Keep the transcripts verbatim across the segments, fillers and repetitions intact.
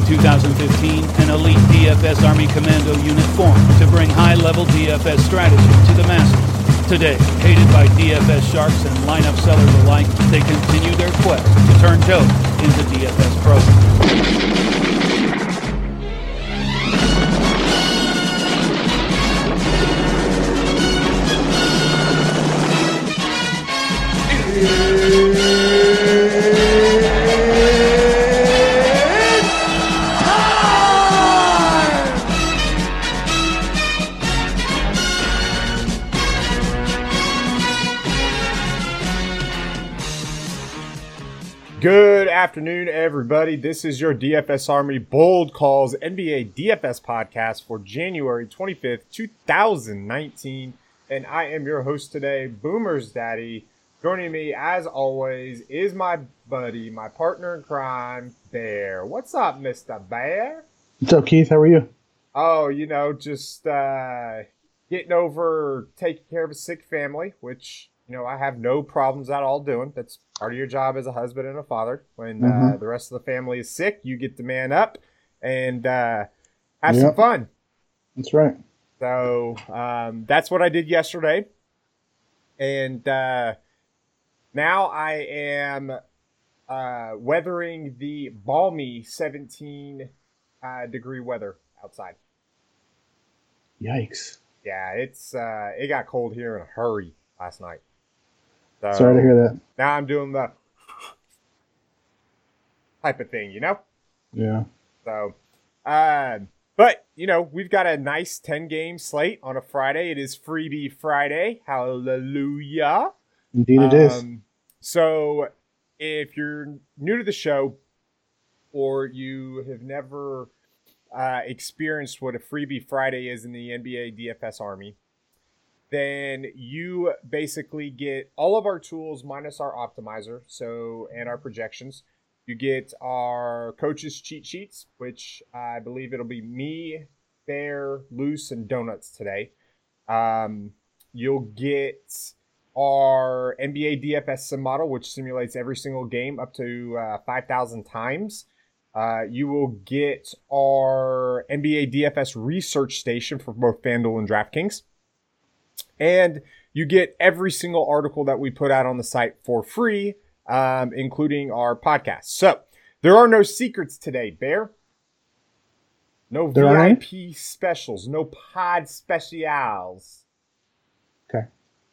two thousand fifteen, an elite D F S Army Commando unit formed to bring high-level D F S strategy to the masses. Today, hated by D F S sharks and lineup sellers alike, they continue their quest to turn Joe into D F S pros. Good afternoon, everybody. This is your D F S Army Bold Calls N B A D F S podcast for January twenty-fifth, two thousand nineteen. And I am your host today, Boomer's Daddy. Joining me, as always, is my buddy, my partner in crime, Bear. What's up, Mister Bear? What's up, Keith? How are you? Oh, you know, just uh, getting over taking care of a sick family, which... You know, I have no problems at all doing. That's part of your job as a husband and a father. When mm-hmm. uh, the rest of the family is sick, you get to man up and uh, have yep. some fun. That's right. So um, that's what I did yesterday. And uh, now I am uh, weathering the balmy seventeen uh, degree weather outside. Yikes. Yeah, it's uh, it got cold here in a hurry last night. So sorry to hear that. Now I'm doing the type of thing, you know? Yeah. So, uh, but, you know, we've got a nice ten-game slate on a Friday. It is Freebie Friday. Hallelujah. Indeed it is. Um, so, if you're new to the show or you have never uh, experienced what a Freebie Friday is in the N B A D F S Army, then you basically get all of our tools minus our optimizer, so and our projections. You get our coaches' cheat sheets, which I believe it'll be me, Bear, Loose, and Donuts today. Um, you'll get our N B A D F S sim model, which simulates every single game up to uh, five thousand times. Uh, you will get our N B A D F S research station for both FanDuel and DraftKings. And you get every single article that we put out on the site for free, um, including our podcast. So there are no secrets today, Bear. No there V I P specials, no pod specials. Okay.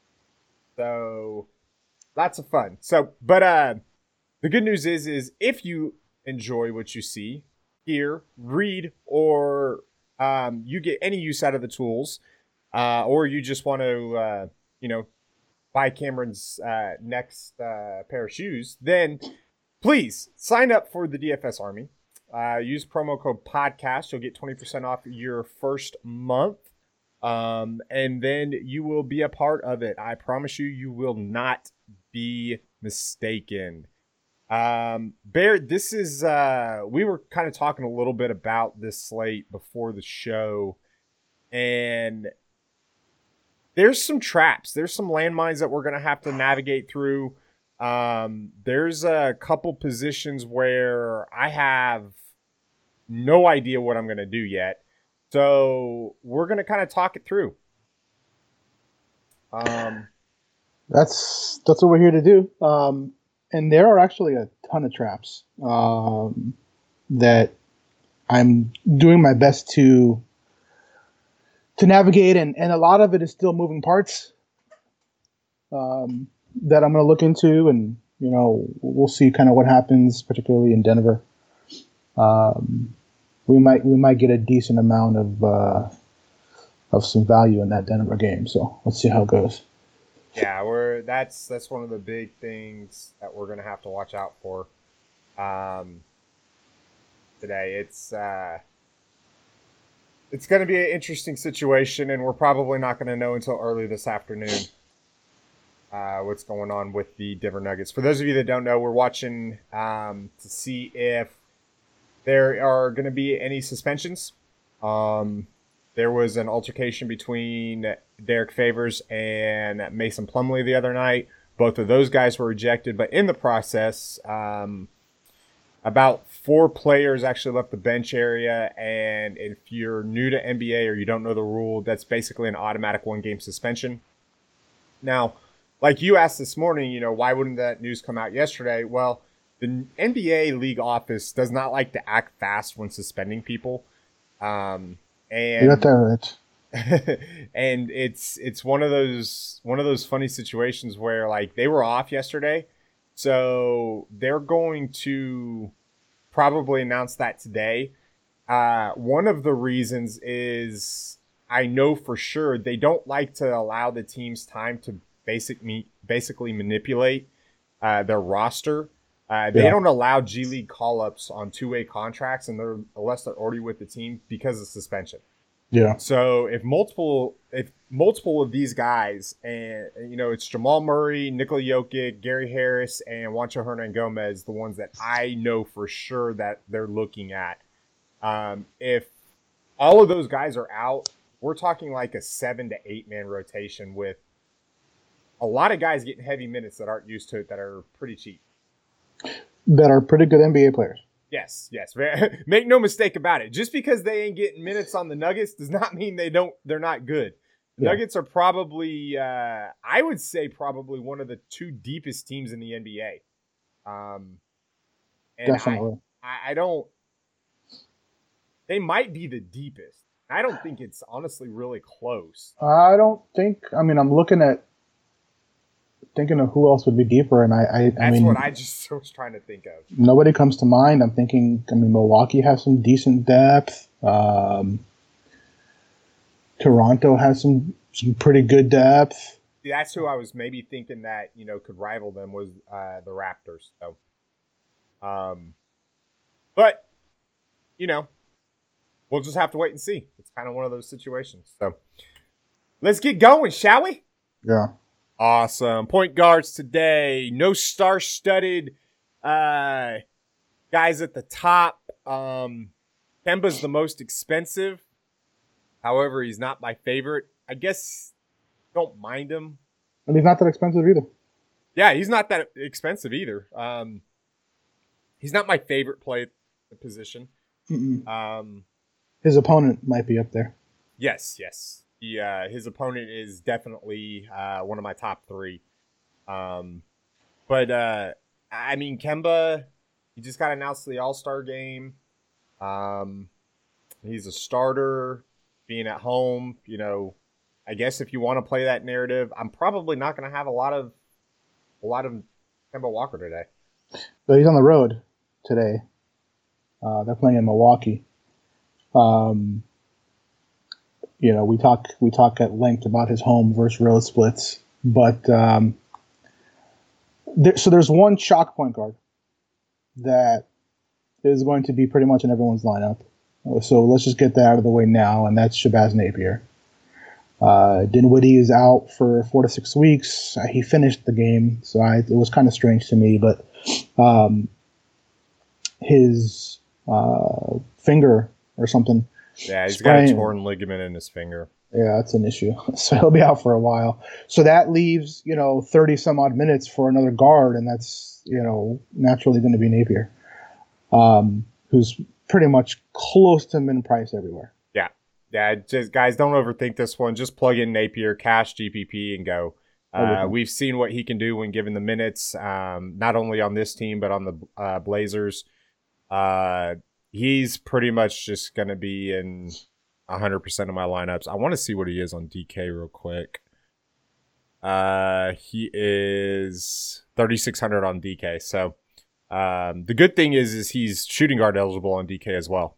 So lots of fun. So, but uh, the good news is, is if you enjoy what you see, hear, read, or um, you get any use out of the tools, Uh, or you just want to, uh, you know, buy Cameron's uh, next uh, pair of shoes, then please sign up for the D F S Army. Uh, use promo code podcast. You'll get twenty percent off your first month. Um, and then you will be a part of it. I promise you, you will not be mistaken. Um, Bear, this is, uh, we were kind of talking a little bit about this slate before the show, and there's some traps. There's some landmines that we're going to have to navigate through. Um, there's a couple positions where I have no idea what I'm going to do yet. So we're going to kind of talk it through. Um, that's that's what we're here to do. Um, and there are actually a ton of traps um, that I'm doing my best to to navigate, and, and a lot of it is still moving parts um, that I'm going to look into, and, you know, we'll see kind of what happens, particularly in Denver. Um, we might we might get a decent amount of uh, of some value in that Denver game, so let's see how it goes. Yeah, we're that's that's one of the big things that we're going to have to watch out for um, today. It's uh, It's going to be an interesting situation, and we're probably not going to know until early this afternoon uh, what's going on with the Denver Nuggets. For those of you that don't know, we're watching um, to see if there are going to be any suspensions. Um, there was an altercation between Derek Favors and Mason Plumlee the other night. Both of those guys were ejected, but in the process, um, about four players actually left the bench area. And if you're new to N B A or you don't know the rule, that's basically an automatic one-game suspension. Now, like you asked this morning, you know, why wouldn't that news come out yesterday? Well, the N B A league office does not like to act fast when suspending people. Um, and You got that right. and it's it's one of those one of those funny situations where like they were off yesterday, so they're going to probably announce that today. Uh, one of the reasons is I know for sure they don't like to allow the teams time to basic me, basically manipulate uh, their roster. Uh, they Yeah. don't allow G League call-ups on two-way contracts, and they're unless they're already with the team because of suspension. Yeah. So if multiple if multiple of these guys, and you know it's Jamal Murray, Nikola Jokic, Gary Harris, and Juancho Hernangomez, the ones that I know for sure that they're looking at. Um, if all of those guys are out, we're talking like a seven to eight man rotation with a lot of guys getting heavy minutes that aren't used to it that are pretty cheap. That are pretty good N B A players. Yes, yes. Make no mistake about it. Just because they ain't getting minutes on the Nuggets does not mean they don't. They're not good. The Yeah. Nuggets are probably, uh, I would say, probably one of the two deepest teams in the N B A. Um, and Definitely. I, I, I don't. They might be the deepest. I don't think it's honestly really close. I don't think. I mean, I'm looking at thinking of who else would be deeper, and I, I, I That's mean, what I just was trying to think of. nobody comes to mind. I'm thinking. I mean, Milwaukee has some decent depth. Um, Toronto has some some pretty good depth. That's who I was maybe thinking that you know could rival them was uh, the Raptors. So, um, but you know, we'll just have to wait and see. It's kind of one of those situations. So, let's get going, shall we? Yeah. Awesome. Point guards today. No star-studded uh, guys at the top. Um, Kemba's the most expensive. However, he's not my favorite. I guess don't mind him. And he's not that expensive either. Yeah, he's not that expensive either. Um, he's not my favorite play at the position. Mm-mm. Um, His opponent might be up there. yes, yes. He, uh, his opponent is definitely uh, one of my top three. Um, but, uh, I mean, Kemba, he just got announced to the All-Star game. Um, he's a starter, being at home. You know, I guess if you want to play that narrative, I'm probably not going to have a lot of a lot of Kemba Walker today. So he's on the road today. Uh, they're playing in Milwaukee. Um, you know, we talk we talk at length about his home versus road splits, but um, there, so there's one chalk point guard that is going to be pretty much in everyone's lineup. So let's just get that out of the way now, and that's Shabazz Napier. Uh, Dinwiddie is out for four to six weeks. He finished the game, so I, it was kind of strange to me, but um, his uh, finger or something. Yeah, he's got a sprained. torn ligament in his finger. Yeah, that's an issue. So he'll be out for a while. So that leaves, you know, thirty some odd minutes for another guard, and that's, you know, naturally going to be Napier, um, who's pretty much close to min price everywhere. Yeah. Yeah, just guys, don't overthink this one. Just plug in Napier, cash G P P, and go. Uh, we've seen what he can do when given the minutes, um, not only on this team, but on the uh, Blazers. Uh, he's pretty much just going to be in one hundred percent of my lineups. I want to see what he is on D K real quick. Uh, he is thirty-six hundred on D K. So um, the good thing is, is he's shooting guard eligible on D K as well.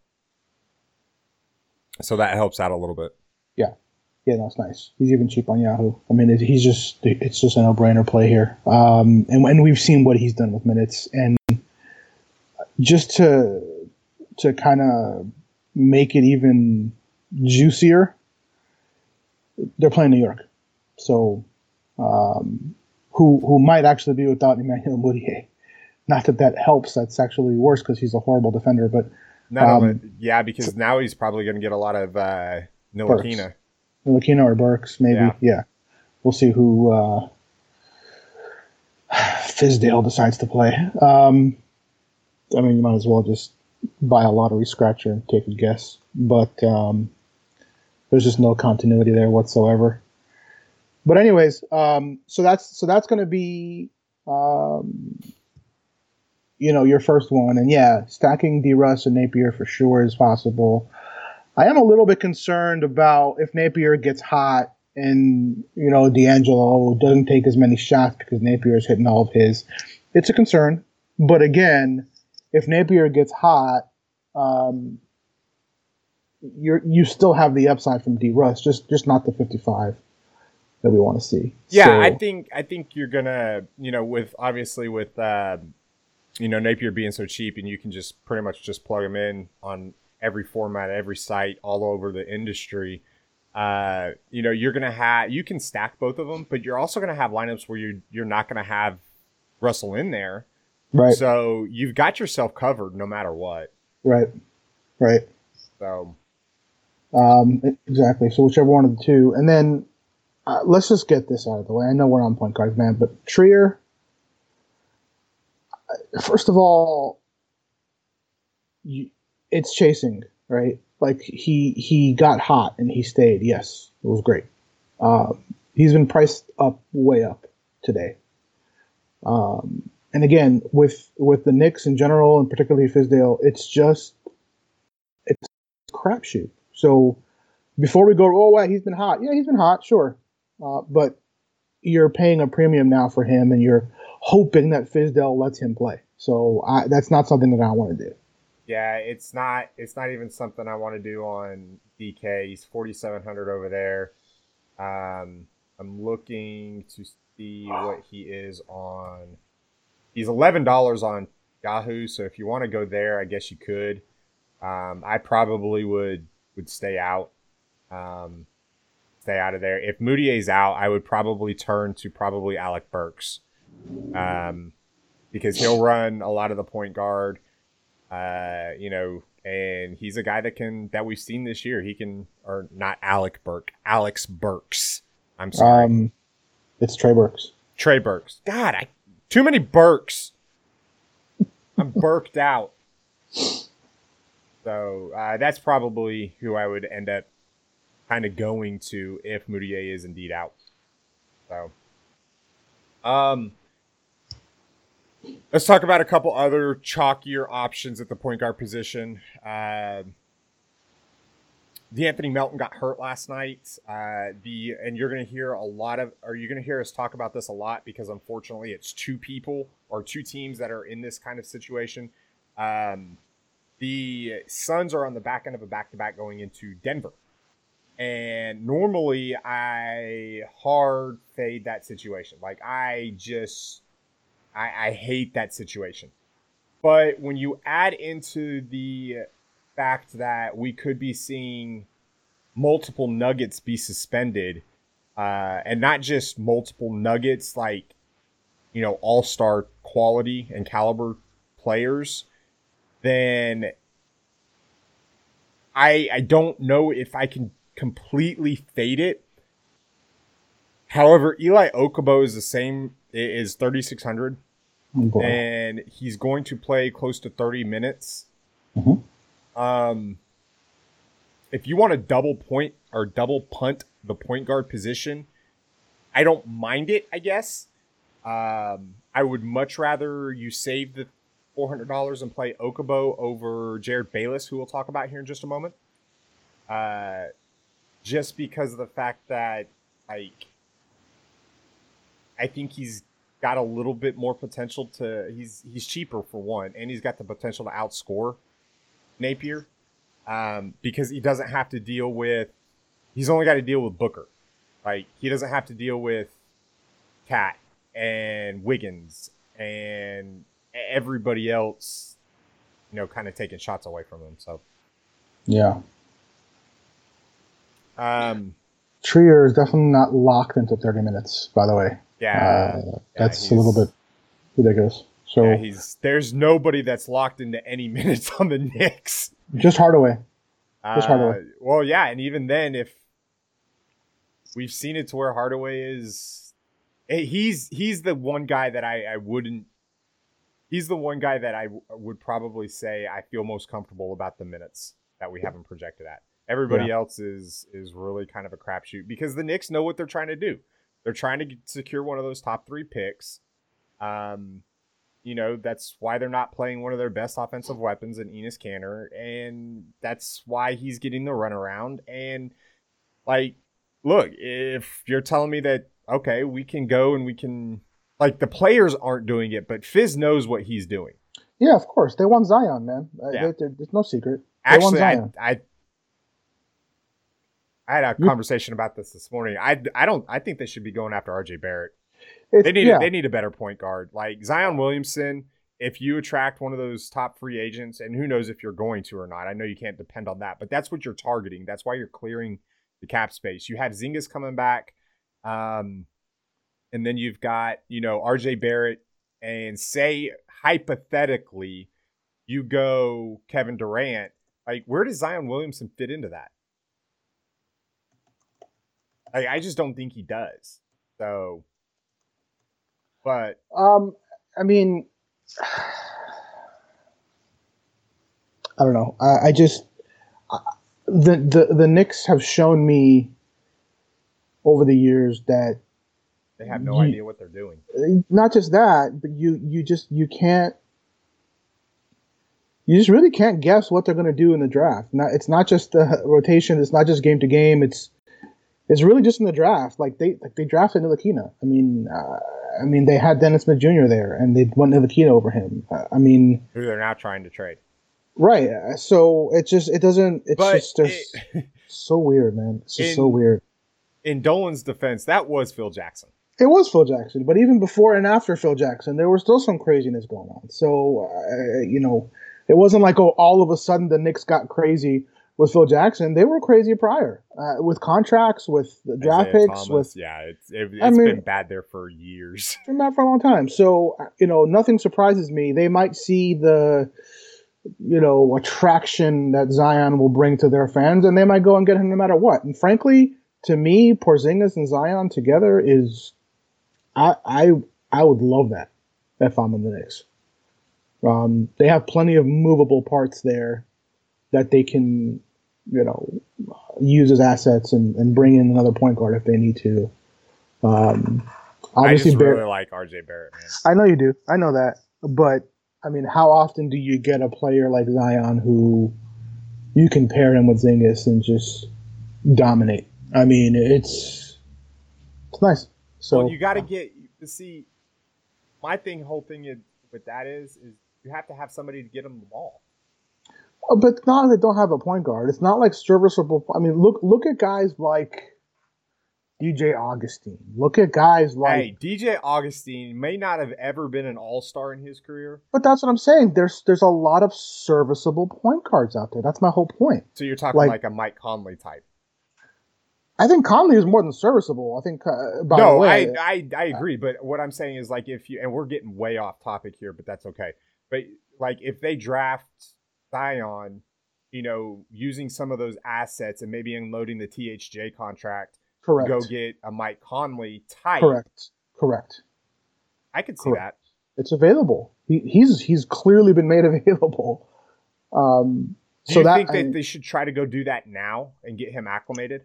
So that helps out a little bit. Yeah. Yeah, that's nice. He's even cheap on Yahoo. I mean, it, he's just, it's just a no-brainer play here. Um, and, and we've seen what he's done with minutes. And just to, to kind of make it even juicier, they're playing New York. So, um, who, who might actually be without Emmanuel Mudiay. Not that that helps. That's actually worse because he's a horrible defender, but Not um, only, yeah, because now he's probably going to get a lot of uh, Ntilikina. Ntilikina or Burks, maybe. Yeah. Yeah. We'll see who uh, Fizdale decides to play. Um, I mean, you might as well just buy a lottery scratcher and take a guess. But um, there's just no continuity there whatsoever. But anyways, um, so that's so that's going to be, um, you know, your first one. And yeah, stacking D. Russ and Napier for sure is possible. I am a little bit concerned about if Napier gets hot and, you know, D'Angelo doesn't take as many shots because Napier is hitting all of his. It's a concern. But again, if Napier gets hot, um, you're you still have the upside from D. Russ, just just not the fifty-five that we want to see. Yeah, so, I think I think you're gonna, you know, with obviously with uh, you know, Napier being so cheap, and you can just pretty much just plug him in on every format, every site, all over the industry. Uh, you know, you're gonna have you can stack both of them, but you're also gonna have lineups where you're you're not gonna have Russell in there, right? So you've got yourself covered no matter what. Right, right. So, um, exactly. So whichever one of the two, and then. Uh, let's just get this out of the way. I know we're on point guard, man, but Trier, first of all, you, it's chasing, right? Like, he he got hot and he stayed. Yes, it was great. Uh, he's been priced up, way up today. Um, and again, with with the Knicks in general, and particularly Fizdale, it's just, it's a crapshoot. So before we go, oh, wow, he's been hot. Yeah, he's been hot, sure. Uh, but you're paying a premium now for him, and you're hoping that Fizdale lets him play. So I, that's not something that I want to do. Yeah, it's not. It's not even something I want to do on D K. He's forty-seven hundred over there. Um, I'm looking to see what he is on. He's eleven dollars on Yahoo. So if you want to go there, I guess you could. Um, I probably would would stay out. Um, Stay out of there. If Moutier's out, I would probably turn to probably Alec Burks, um, because he'll run a lot of the point guard, uh, you know, and he's a guy that can that we've seen this year. He can, or not Alec Burke, Alex Burks. I'm sorry, um, it's Trey Burks. Trey Burks. God, I too many Burks. I'm burked out. So uh, that's probably who I would end up kind of going to if Moutier is indeed out. So, um, let's talk about a couple other chalkier options at the point guard position. Uh, D'Anthony Melton got hurt last night. Uh, the and you're going to hear a lot of, or you're going to hear us talk about this a lot because unfortunately it's two people or two teams that are in this kind of situation. Um, the Suns are on the back end of a back-to-back going into Denver. And normally I hard fade that situation. Like I just, I, I hate that situation. But when you add into the fact that we could be seeing multiple Nuggets be suspended, uh, and not just multiple Nuggets, like, you know, all-star quality and caliber players, then I I don't know if I can completely fade it. However, Eli Okubo is the same, is thirty-six hundred, Oh, and he's going to play close to thirty minutes. Mm-hmm. Um, if you want to double point or double punt the point guard position, I don't mind it, I guess. Um, I would much rather you save the four hundred dollars and play Okubo over Jared Bayless, who we'll talk about here in just a moment. Uh, just because of the fact that, like, I think he's got a little bit more potential to, he's he's cheaper for one, and he's got the potential to outscore Napier, um, because he doesn't have to deal with, he's only got to deal with Booker. Like, he doesn't have to deal with Cat and Wiggins and everybody else, you know, kind of taking shots away from him. So, yeah. Um, Trier is definitely not locked into thirty minutes, by the way. Yeah. Uh, that's yeah, a little bit ridiculous. So yeah, he's there's nobody that's locked into any minutes on the Knicks. Just Hardaway. Just Uh, Hardaway. well, yeah, and even then, if we've seen it to where Hardaway is, eh, he's he's the one guy that I, I wouldn't he's the one guy that I w- would probably say I feel most comfortable about the minutes that we have him projected at. Everybody yeah. else is is really kind of a crapshoot because the Knicks know what they're trying to do. They're trying to secure one of those top three picks. Um, you know, that's why they're not playing one of their best offensive weapons in Enes Kanter, and that's why he's getting the runaround. And, like, look, if you're telling me that, okay, we can go and we can, like, the players aren't doing it, but Fizz knows what he's doing. Yeah, of course. They want Zion, man. Yeah. They, there's no secret. They Actually, I, I I had a you, conversation about this this morning. I, I don't. I think they should be going after R J Barrett. They need. Yeah. A, they need a better point guard like Zion Williamson. If you attract one of those top free agents, and who knows if you're going to or not. I know you can't depend on that, but that's what you're targeting. That's why you're clearing the cap space. You have Zingas coming back, um, and then you've got you know R J Barrett, and say hypothetically, you go Kevin Durant. Like, where does Zion Williamson fit into that? Like, I just don't think he does. So, but um, I mean, I don't know. I, I just I, the the the Knicks have shown me over the years that they have no you, idea what they're doing. Not just that, but you you just you can't. You just really can't guess what they're going to do in the draft. Not, it's not just the rotation. It's not just game to game. It's it's really just in the draft. Like they like they drafted Ntilikina. I mean, uh, I mean they had Dennis Smith Junior there, and they went Ntilikina over him. Uh, I mean, who they're now trying to trade. Right. So it just it doesn't. It's but just it, so weird, man. It's just in, so weird. In Dolan's defense, that was Phil Jackson. It was Phil Jackson, but even before and after Phil Jackson, there was still some craziness going on. So uh, you know. It wasn't like, oh, all of a sudden the Knicks got crazy with Phil Jackson. They were crazy prior uh, with contracts, with the draft Isaiah picks. Thomas, with yeah, it's, it, it's I mean, been bad there for years. It's been bad for a long time. So, you know, nothing surprises me. They might see the, you know, attraction that Zion will bring to their fans, and they might go and get him no matter what. And frankly, to me, Porzingis and Zion together is, I I I would love that if I'm in the Knicks. Um, they have plenty of movable parts there that they can, you know, use as assets and, and bring in another point guard if they need to. Um, obviously, I just Barrett, really like R J Barrett, man. I know you do. I know that. But, I mean, how often do you get a player like Zion who you can pair him with Zingas and just dominate? I mean, it's it's nice. So well, you got to get – see, my thing, whole thing is, with that is – is you have to have somebody to get them the ball. But it's not that they don't have a point guard. It's not like serviceable. I mean, look look at guys like D J Augustine. Look at guys like hey, D J Augustine may not have ever been an all-star in his career. But that's what I'm saying. There's there's a lot of serviceable point guards out there. That's my whole point. So you're talking like, like a Mike Conley type. I think Conley is more than serviceable. I think. Uh, by no, the way, I, I I agree. But what I'm saying is like if you and we're getting way off topic here, but that's okay. But, like, if they draft Zion, you know, using some of those assets and maybe unloading the T H J contract Correct. to go get a Mike Conley type. Correct. Correct. I could see Correct. that. It's available. He, he's he's clearly been made available. Um, do so you that, think that I, they should try to go do that now and get him acclimated?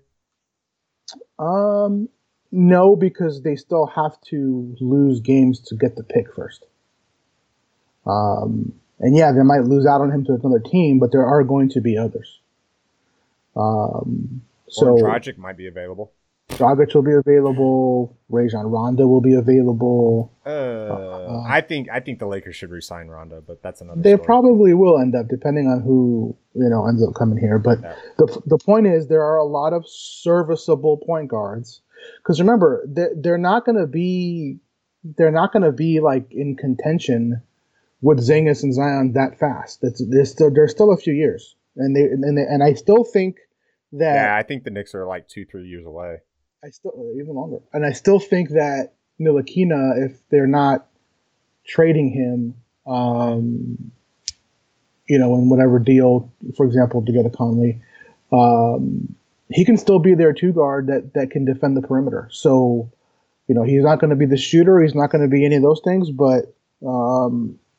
Um, no, because they still have to lose games to get the pick first. Um, and yeah, they might lose out on him to another team, but there are going to be others. Um, so or Dragic might be available. Dragic will be available. Rajon Rondo will be available. Uh, uh, I think I think the Lakers should re-sign Rondo, but that's another. They story. probably will end up, depending on who you know ends up coming here. But yeah. the the point is, there are a lot of serviceable point guards. Because remember, they're, they're not going to be they're not going to be like in contention with Zingas and Zion that fast. That's there's still there's still a few years, and they and they, and I still think that yeah, I think the Knicks are like two three years away. I still even longer, and I still think that Ntilikina, if they're not trading him, um, you know, in whatever deal, for example, to get a Conley, um, he can still be their two guard that that can defend the perimeter. So, you know, he's not going to be the shooter. He's not going to be any of those things, but. Um,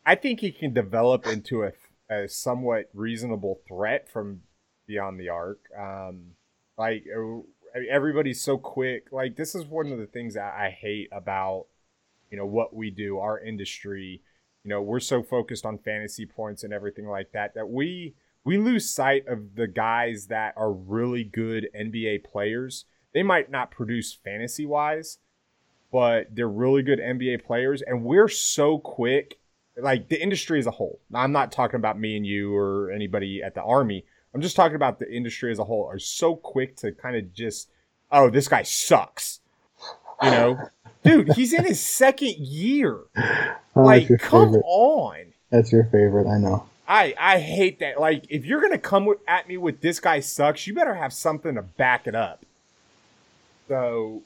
I think he can develop into a, a somewhat reasonable threat from beyond the arc. Um, like everybody's so quick. Like this is one of the things that I hate about, you know, what we do, our industry. You know, we're so focused on fantasy points and everything like that that we we lose sight of the guys that are really good N B A players. They might not produce fantasy wise, but they're really good N B A players, and we're so quick. Like the industry as a whole. Now, I'm not talking about me and you or anybody at the Army. I'm just talking about the industry as a whole are so quick to kind of just, oh, this guy sucks. You know? Dude, he's in his second year. Oh, like, come favorite. on. That's your favorite, I know. I, I hate that. Like, if you're going to come with, at me with this guy sucks, you better have something to back it up. So,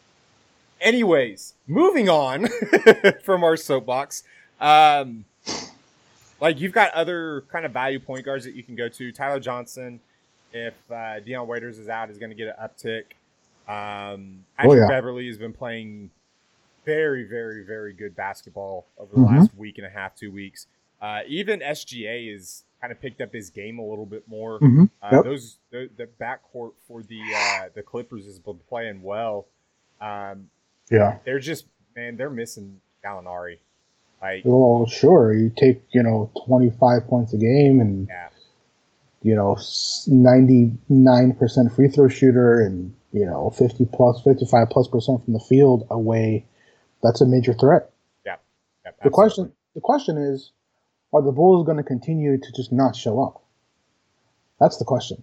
anyways, moving on from our soapbox. Um, like you've got other kind of value point guards that you can go to. Tyler Johnson, if uh, Dion Waiters is out, is going to get an uptick. Um, Patrick oh, yeah. Beverly has been playing very, very, very good basketball over the mm-hmm. last week and a half, two weeks. Uh, even S G A has kind of picked up his game a little bit more. Mm-hmm. Uh, yep. Those the, the backcourt for the uh, the Clippers has been playing well. Um, yeah, they're just man, they're missing Gallinari. Like, well, sure. You take, you know, twenty-five points a game and, yeah. you know, ninety-nine percent free throw shooter and, you know, fifty plus, fifty-five plus percent from the field away. That's a major threat. Yeah. yeah the question, the question is, are the Bulls going to continue to just not show up? That's the question.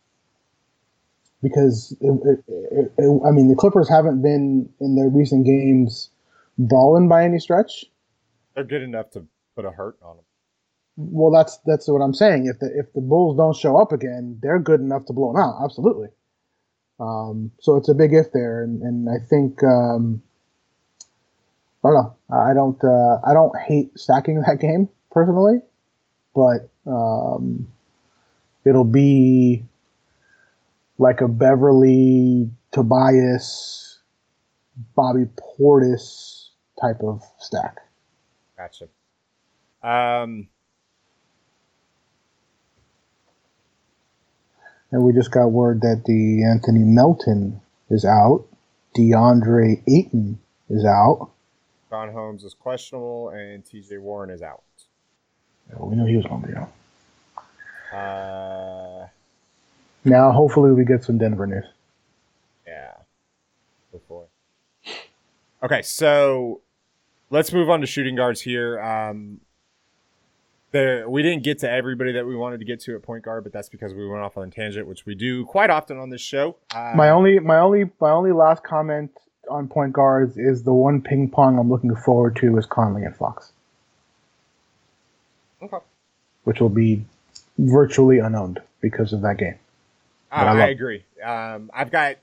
Because, it, it, it, it, I mean, the Clippers haven't been in their recent games balling by any stretch. They're good enough to put a hurt on them. Well, that's that's what I'm saying. If the if the Bulls don't show up again, they're good enough to blow them out. Absolutely. Um, so it's a big if there, and, and I think um, I don't know. I don't uh, I don't hate stacking that game personally, but um, it'll be like a Beverly, Tobias, Bobby Portis type of stack. Gotcha. Um, and we just got word that the Anthony Melton is out. DeAndre Ayton is out. Ron Holmes is questionable, and T J Warren is out. Yeah, we knew he was going to be out. Uh, now, hopefully, we get some Denver news. Yeah. Before. Okay, so let's move on to shooting guards here. Um, there, we didn't get to everybody that we wanted to get to at point guard, but that's because we went off on a tangent, which we do quite often on this show. Um, my only, my only, my only last comment on point guards is the one ping pong I'm looking forward to is Conley and Fox. Okay. Which will be virtually unowned because of that game. Uh, I, I agree. Um, I've got.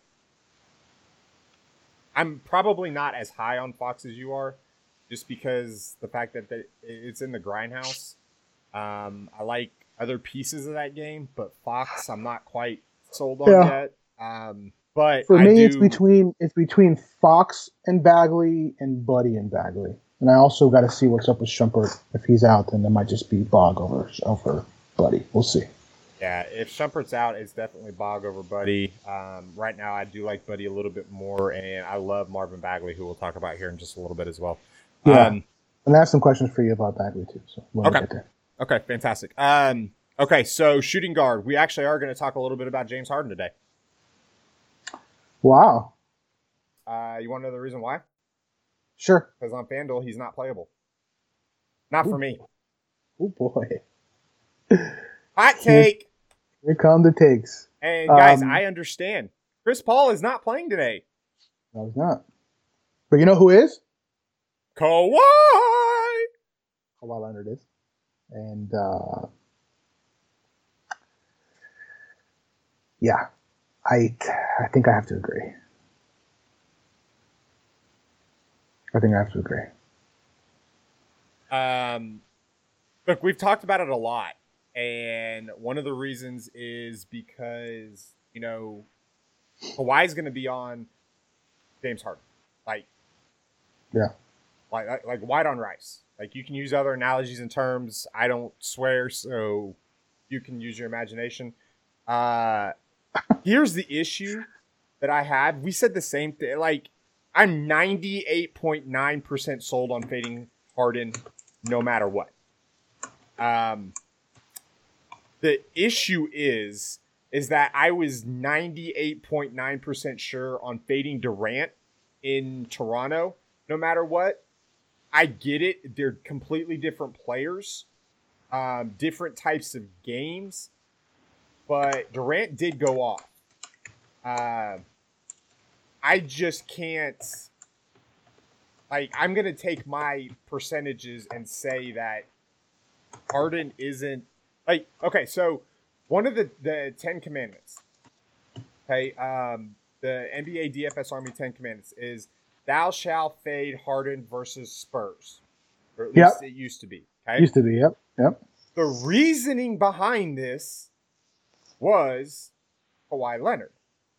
I'm probably not as high on Fox as you are, just because the fact that the, it's in the grindhouse. Um, I like other pieces of that game, but Fox, I'm not quite sold on yeah. yet. Um, but for I me, do... it's between it's between Fox and Bagley and Buddy and Bagley, and I also got to see what's up with Shumpert. If he's out, then it might just be Bog over over Buddy. We'll see. Yeah, if Shumpert's out, it's definitely Bog over Buddy. Um, right now, I do like Buddy a little bit more, and I love Marvin Bagley, who we'll talk about here in just a little bit as well. Yeah, um, and I have some questions for you about Bagley too. So we'll okay, get there. Okay, fantastic. Um, okay, so shooting guard, we actually are going to talk a little bit about James Harden today. Wow. Uh, you want to know the reason why? Sure. Because on FanDuel, he's not playable. Not Ooh. for me. Oh boy. Hot take. Here come the takes. And guys, um, I understand. Chris Paul is not playing today. No, he's not. But you know who is? Kawhi. Kawhi Leonard is. And, uh, yeah, I, I think I have to agree. I think I have to agree. Um, look, we've talked about it a lot. And one of the reasons is because, you know, Kawhi's going to be on James Harden. Like, yeah. Like, like, like white on rice. Like, you can use other analogies and terms. I don't swear, so you can use your imagination. Uh, here's the issue that I had. We said the same thing. Like, I'm ninety-eight point nine percent sold on fading Harden no matter what. Um, the issue is, is that I was ninety-eight point nine percent sure on fading Durant in Toronto no matter what. I get it. They're completely different players, um, different types of games, but Durant did go off. Uh, I just can't, like, I'm going to take my percentages and say that Harden isn't, like, okay, so one of the, the Ten Commandments, okay, um, the N B A D F S Army Ten Commandments is, thou shalt fade Harden versus Spurs. Or at least yep. it used to be. Okay? Used to be, yep. Yep. The reasoning behind this was Kawhi Leonard.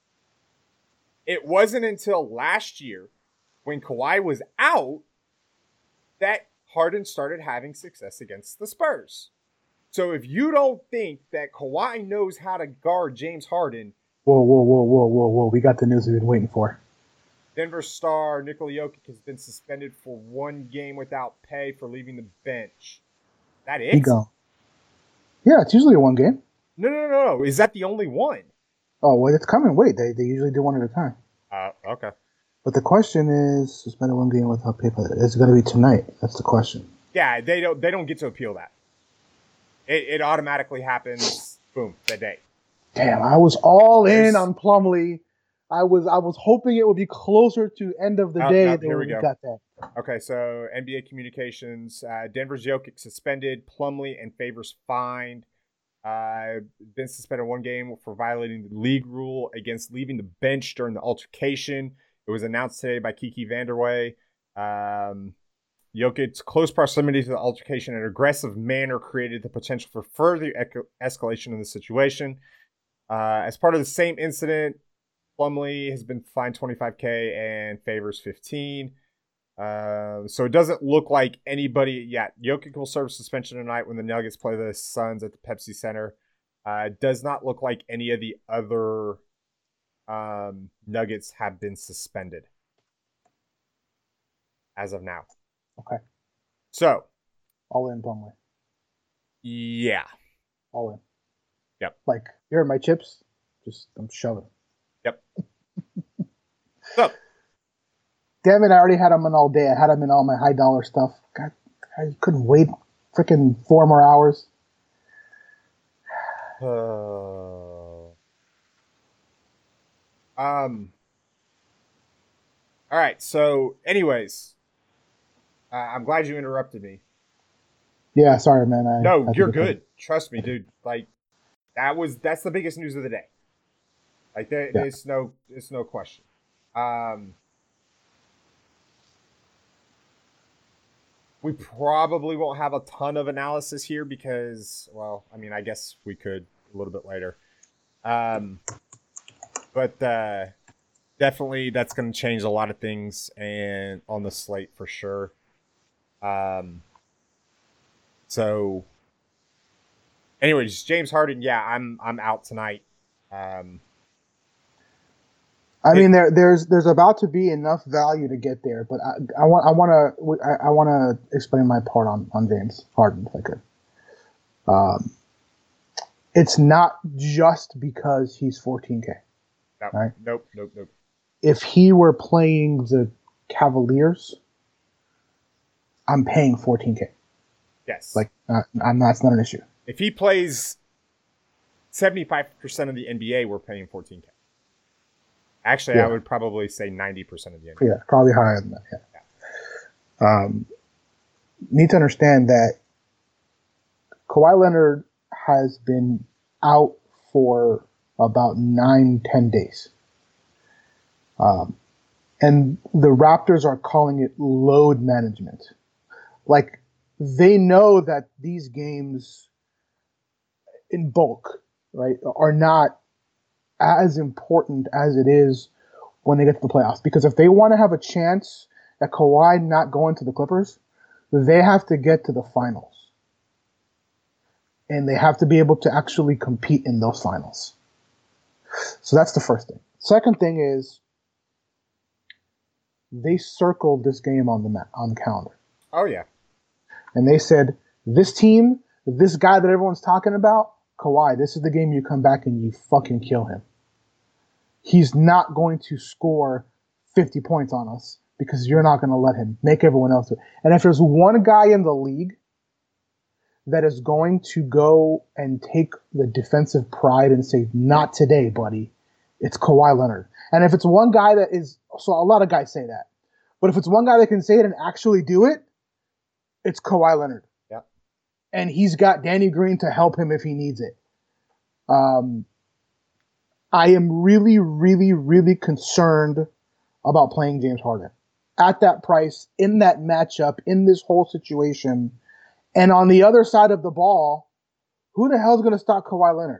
It wasn't until last year, when Kawhi was out, that Harden started having success against the Spurs. So if you don't think that Kawhi knows how to guard James Harden... Whoa, whoa, whoa, whoa, whoa, whoa. We got the news we've been waiting for. Denver star Nikola Jokic has been suspended for one game without pay for leaving the bench. That it? He gone. Yeah, it's usually a one game. No, no, no, no. Is that the only one? Oh, well, it's coming. Wait, they they usually do one at a time. Uh, okay. But the question is, suspended one game without pay. Is it going to be tonight? That's the question. Yeah, they don't. They don't get to appeal that. It, it automatically happens. Boom, that day. Damn, I was all There's... in on Plumlee. I was I was hoping it would be closer to end of the oh, day no, than here we we go. got that. Okay, so N B A Communications, uh, Denver's Jokic suspended, Plumlee and Favors fined. Uh, been suspended one game for violating the league rule against leaving the bench during the altercation. It was announced today by Kiki Vanderway. Um, Jokic's close proximity to the altercation and aggressive manner created the potential for further ec- escalation in the situation. Uh, as part of the same incident, Plumlee has been fined twenty-five K and Favors fifteen. Uh, so it doesn't look like anybody yet. Jokic will serve suspension tonight when the Nuggets play the Suns at the Pepsi Center. Uh, it does not look like any of the other um, Nuggets have been suspended as of now. Okay. So. All in, Plumlee. Yeah. All in. Yep. Like, here are my chips. Just, I'm shoving. Yep. So. Damn it, I already had them in all day. I had them in all my high dollar stuff. God, I couldn't wait freaking four more hours. Uh, um. All right. So, anyways, uh, I'm glad you interrupted me. Yeah, sorry, man. I, no, I you're good. Trust me, dude. Like, that was that's the biggest news of the day. Like, there, yeah. there's no, there's no question. Um. We probably won't have a ton of analysis here because, well, I mean, I guess we could a little bit later. Um, but uh, definitely that's going to change a lot of things and on the slate for sure. Um, so, anyways, James Harden, yeah, I'm I'm out tonight. Um, I mean, there, there's there's about to be enough value to get there, but I, I want I want to I, I want to explain my part on, on James Harden if I could. Um, it's not just because he's fourteen K. No, right? Nope, nope, nope. If he were playing the Cavaliers, I'm paying fourteen K. Yes. Like, uh, I'm not. It's not an issue. If he plays seventy-five percent of the N B A, we're paying fourteen K. Actually, yeah. I would probably say ninety percent of the N B A. Yeah, probably higher than that, yeah. yeah. Um, need to understand that Kawhi Leonard has been out for about nine, ten days. Um, and the Raptors are calling it load management. Like, they know that these games in bulk, right, are not as important as it is when they get to the playoffs. Because if they want to have a chance at Kawhi not going to the Clippers, they have to get to the finals. And they have to be able to actually compete in those finals. So that's the first thing. Second thing is they circled this game on the ma- on the calendar. Oh, yeah. And they said, this team, this guy that everyone's talking about, Kawhi, this is the game you come back and you fucking kill him. He's not going to score fifty points on us because you're not going to let him. Make everyone else do it. And if there's one guy in the league that is going to go and take the defensive pride and say, not today, buddy, it's Kawhi Leonard. And if it's one guy that is, so a lot of guys say that, but if it's one guy that can say it and actually do it, it's Kawhi Leonard. Yeah. And he's got Danny Green to help him if he needs it. Um, I am really, really, really concerned about playing James Harden at that price, in that matchup, in this whole situation. And on the other side of the ball, who the hell is going to stop Kawhi Leonard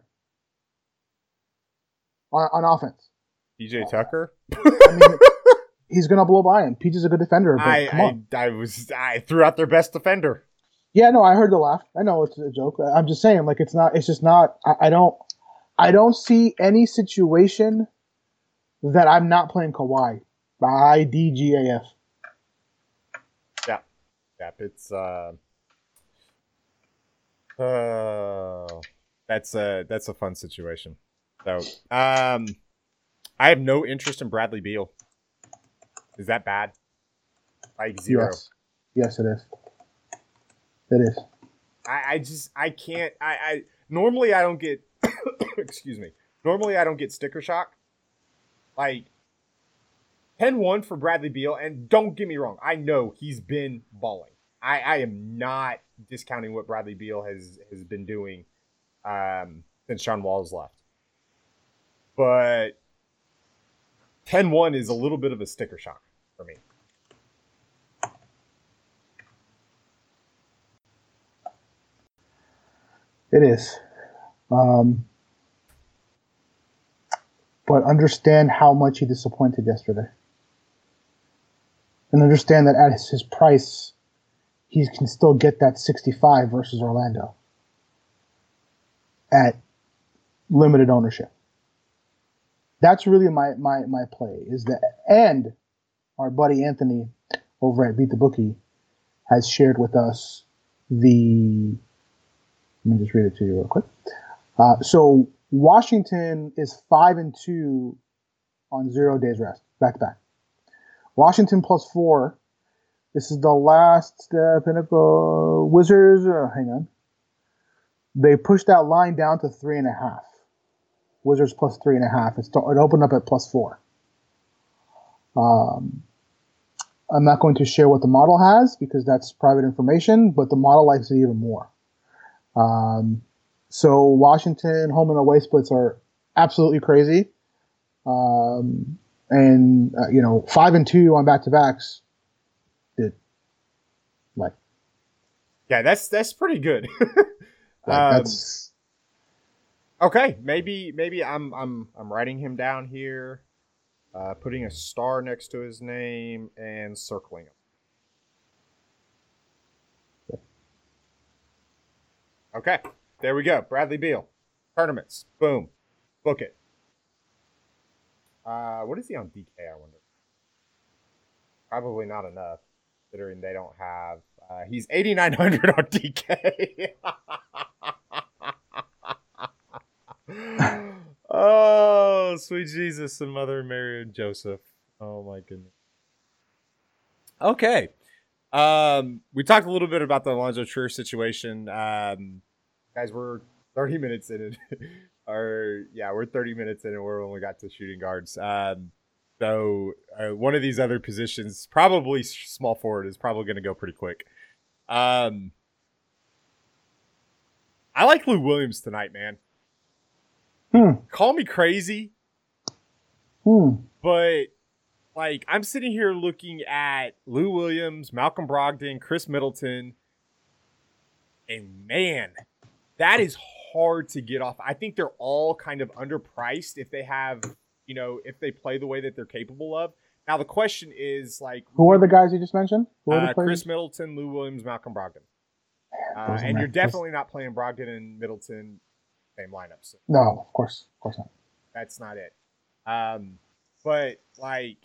on, on offense? P J Tucker? I mean, he's going to blow by him. P J's a good defender, but I, come on. I, I was I threw out their best defender. Yeah, no, I heard the laugh. I know it's a joke. I'm just saying, like, it's not. It's just not. I, I don't. I don't see any situation that I'm not playing Kawhi. I D G A F. Yeah, yeah. It's uh, uh, that's a that's a fun situation. So, um, I have no interest in Bradley Beal. Is that bad? Like zero. Yes, yes, it is. It is. I, I just I can't. I, I normally I don't get. Excuse me. Normally I don't get sticker shock. Like ten one for Bradley Beal, and don't get me wrong, I know he's been balling. I, I am not discounting what Bradley Beal has has been doing um, since John Wall has left. But ten one is a little bit of a sticker shock for me. It is. Um, but understand how much he disappointed yesterday. And understand that at his price, he can still get that sixty-five versus Orlando at limited ownership. That's really my, my, my play. Is that, and our buddy Anthony over at Beat the Bookie has shared with us the, let me just read it to you real quick. Uh, so Washington is five and two on zero days rest, back to back. Washington plus four. This is the last uh, Pinnacle Wizards. Uh, hang on. They pushed that line down to three and a half. Wizards plus three and a half. It's, it opened up at plus four. Um, I'm not going to share what the model has because that's private information, but the model likes it even more. Um, so Washington home and away splits are absolutely crazy. Um, and, uh, you know, five and two on back to backs. Did like, Yeah, that's that's pretty good. like um, that's okay. Maybe maybe I'm I'm I'm writing him down here, uh, putting a star next to his name and circling him. Okay, there we go. Bradley Beal, tournaments, boom, book it. Uh, what is he on D K? I wonder. Probably not enough, considering they don't have. Uh, he's eighty-nine hundred on D K. Oh, sweet Jesus and Mother Mary and Joseph. Oh my goodness. Okay. Um, we talked a little bit about the Alonzo Trier situation. Um, guys, we're thirty minutes in it. or yeah, we're thirty minutes in and we're only got to shooting guards. Um, so uh, one of these other positions, probably small forward, is probably going to go pretty quick. Um, I like Lou Williams tonight, man. hmm, Call me crazy, hmm. but like I'm sitting here looking at Lou Williams, Malcolm Brogdon, Chris Middleton, and man, that is hard to get off. I think they're all kind of underpriced if they have, you know, if they play the way that they're capable of. Now the question is like, who are the guys you just mentioned? Who are uh, the players? Chris Middleton, Lou Williams, Malcolm Brogdon, uh, Doesn't and you're matter. definitely not playing Brogdon and Middleton same lineups. No, of course, of course not. That's not it. Um, but like,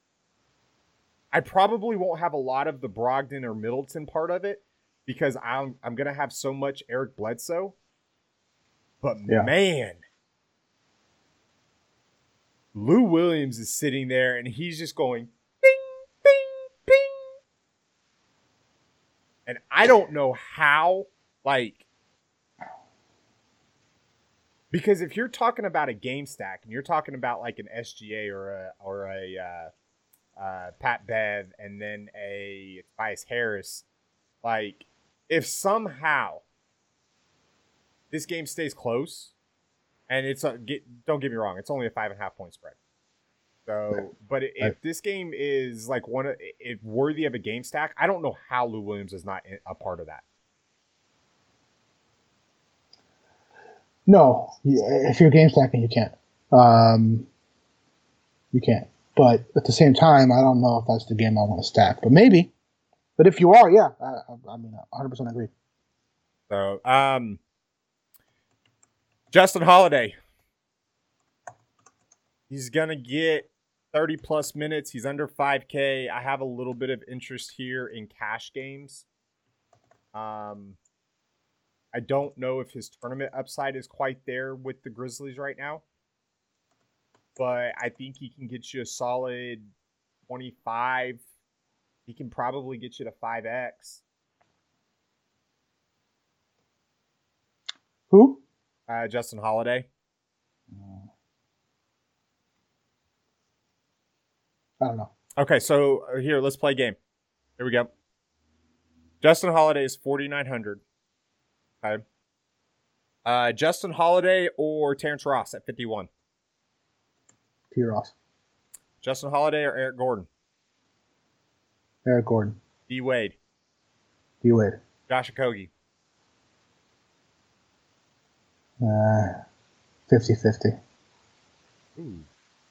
I probably won't have a lot of the Brogdon or Middleton part of it because I'm I'm gonna have so much Eric Bledsoe. But Yeah. man, Lou Williams is sitting there and he's just going bing, bing, bing. And I don't know how, like, because if you're talking about a game stack and you're talking about like an S G A or a or a uh, uh, Pat Bev and then a Tobias Harris, like if somehow this game stays close, and it's a, get, don't get me wrong, it's only a five and a half point spread. So, but if Right. this game is like one of if worthy of a game stack, I don't know how Lou Williams is not a part of that. No, if you're game stacking, you can't. Um, you can't. But at the same time, I don't know if that's the game I want to stack. But maybe. But if you are, yeah, I, I, I mean, one hundred percent agree. So, um, Justin Holiday, he's gonna get thirty plus minutes. He's under five K. I have a little bit of interest here in cash games. Um. I don't know if his tournament upside is quite there with the Grizzlies right now. But I think he can get you a solid twenty-five. He can probably get you to five X. Who? Uh, Justin Holiday. I don't know. Okay, so uh, here, let's play a game. Here we go. Justin Holiday is forty-nine hundred. Okay. Uh, Justin Holiday or Terrence Ross at fifty-one? T. Ross. Justin Holiday or Eric Gordon? Eric Gordon. D Wade. D Wade. Josh Okogie. Uh, fifty-fifty. Ooh.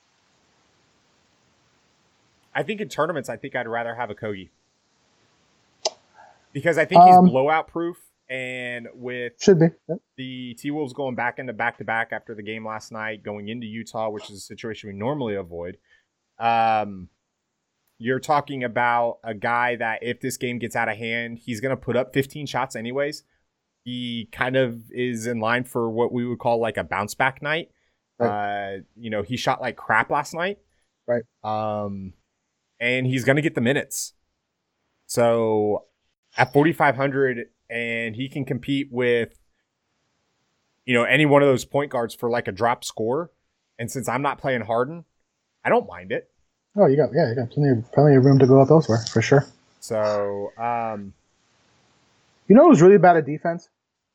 I think in tournaments, I think I'd rather have Okogie. Because I think he's Um, blowout proof. And with Should be. Yep. the T-Wolves going back into back-to-back after the game last night, going into Utah, which is a situation we normally avoid, um, you're talking about a guy that if this game gets out of hand, he's going to put up fifteen shots anyways. He kind of is in line for what we would call like a bounce-back night. Right. Uh, you know, he shot like crap last night. Right. Um, and he's going to get the minutes. So at forty-five hundred... and he can compete with, you know, any one of those point guards for like a drop score. And since I'm not playing Harden, I don't mind it. Oh, you got yeah, you got plenty of, plenty of room to go up elsewhere for sure. So, um, You know who's really bad at defense?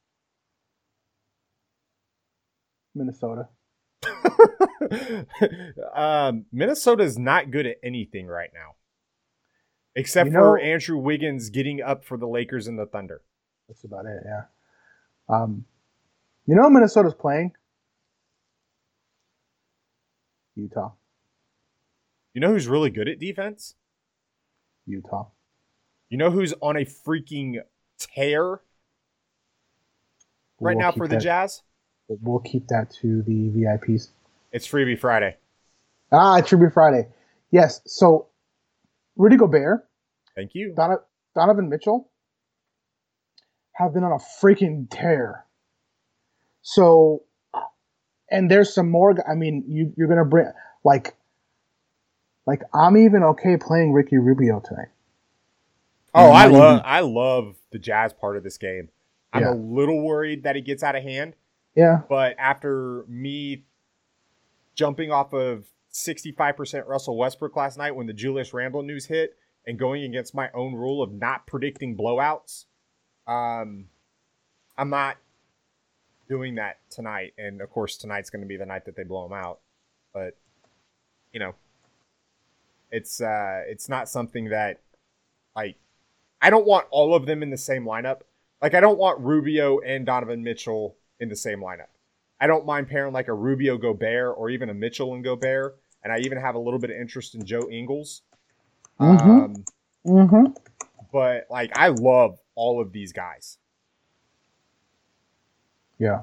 Minnesota. um, Minnesota is not good at anything right now, except You for know- Andrew Wiggins getting up for the Lakers and the Thunder. That's about it. Yeah. Um, you know, who Minnesota's playing Utah. You know who's really good at defense? Utah. You know who's on a freaking tear right We'll now keep for the that- Jazz? We'll keep that to the V I Ps. It's Freebie Friday. Ah, it should be Friday. Yes. So, Rudy Gobert, Thank you. Dono- Donovan Mitchell have been on a freaking tear. So, and there's some more. I mean, you, you're gonna bring like, like I'm even okay playing Ricky Rubio tonight. Oh, I'm I not love even- I love the Jazz part of this game. I'm Yeah. a little worried that it gets out of hand, Yeah. but after me jumping off of sixty-five percent Russell Westbrook last night when the Julius Randle news hit and going against my own rule of not predicting blowouts, um, I'm not doing that tonight. And of course, tonight's going to be the night that they blow them out. But you know, it's uh, it's not something that like I don't want all of them in the same lineup. Like I don't want Rubio and Donovan Mitchell in the same lineup. I don't mind pairing like a Rubio Gobert or even a Mitchell and Gobert. and I even have a little bit of interest in Joe Ingles. Mm-hmm. Um, Mm-hmm. but like, I love all of these guys. Yeah.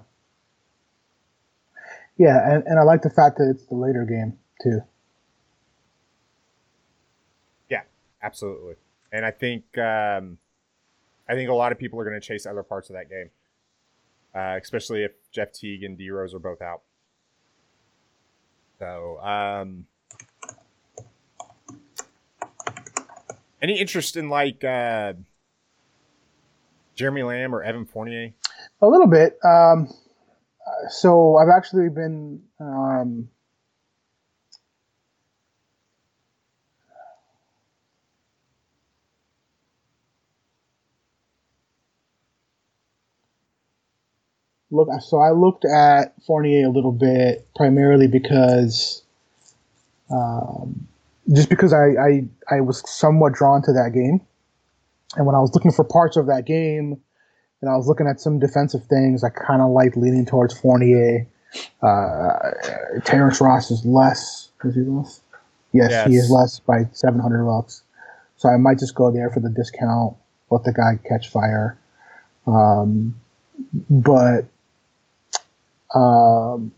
Yeah, and, and I like the fact that it's the later game too. Yeah, absolutely. And I think um, I think a lot of people are going to chase other parts of that game, uh, especially if Jeff Teague and D Rose are both out. So, um, any interest in like uh, Jeremy Lamb or Evan Fournier? A little bit. Um, so I've actually been um, look. So I looked at Fournier a little bit, primarily because um, just because I, I I was somewhat drawn to that game, and when I was looking for parts of that game, and I was looking at some defensive things, I kind of liked leaning towards Fournier. Uh, Terrence Ross is less. Is he less? Yes, yes, he is less by seven hundred bucks. So I might just go there for the discount, let the guy catch fire. Um, but um,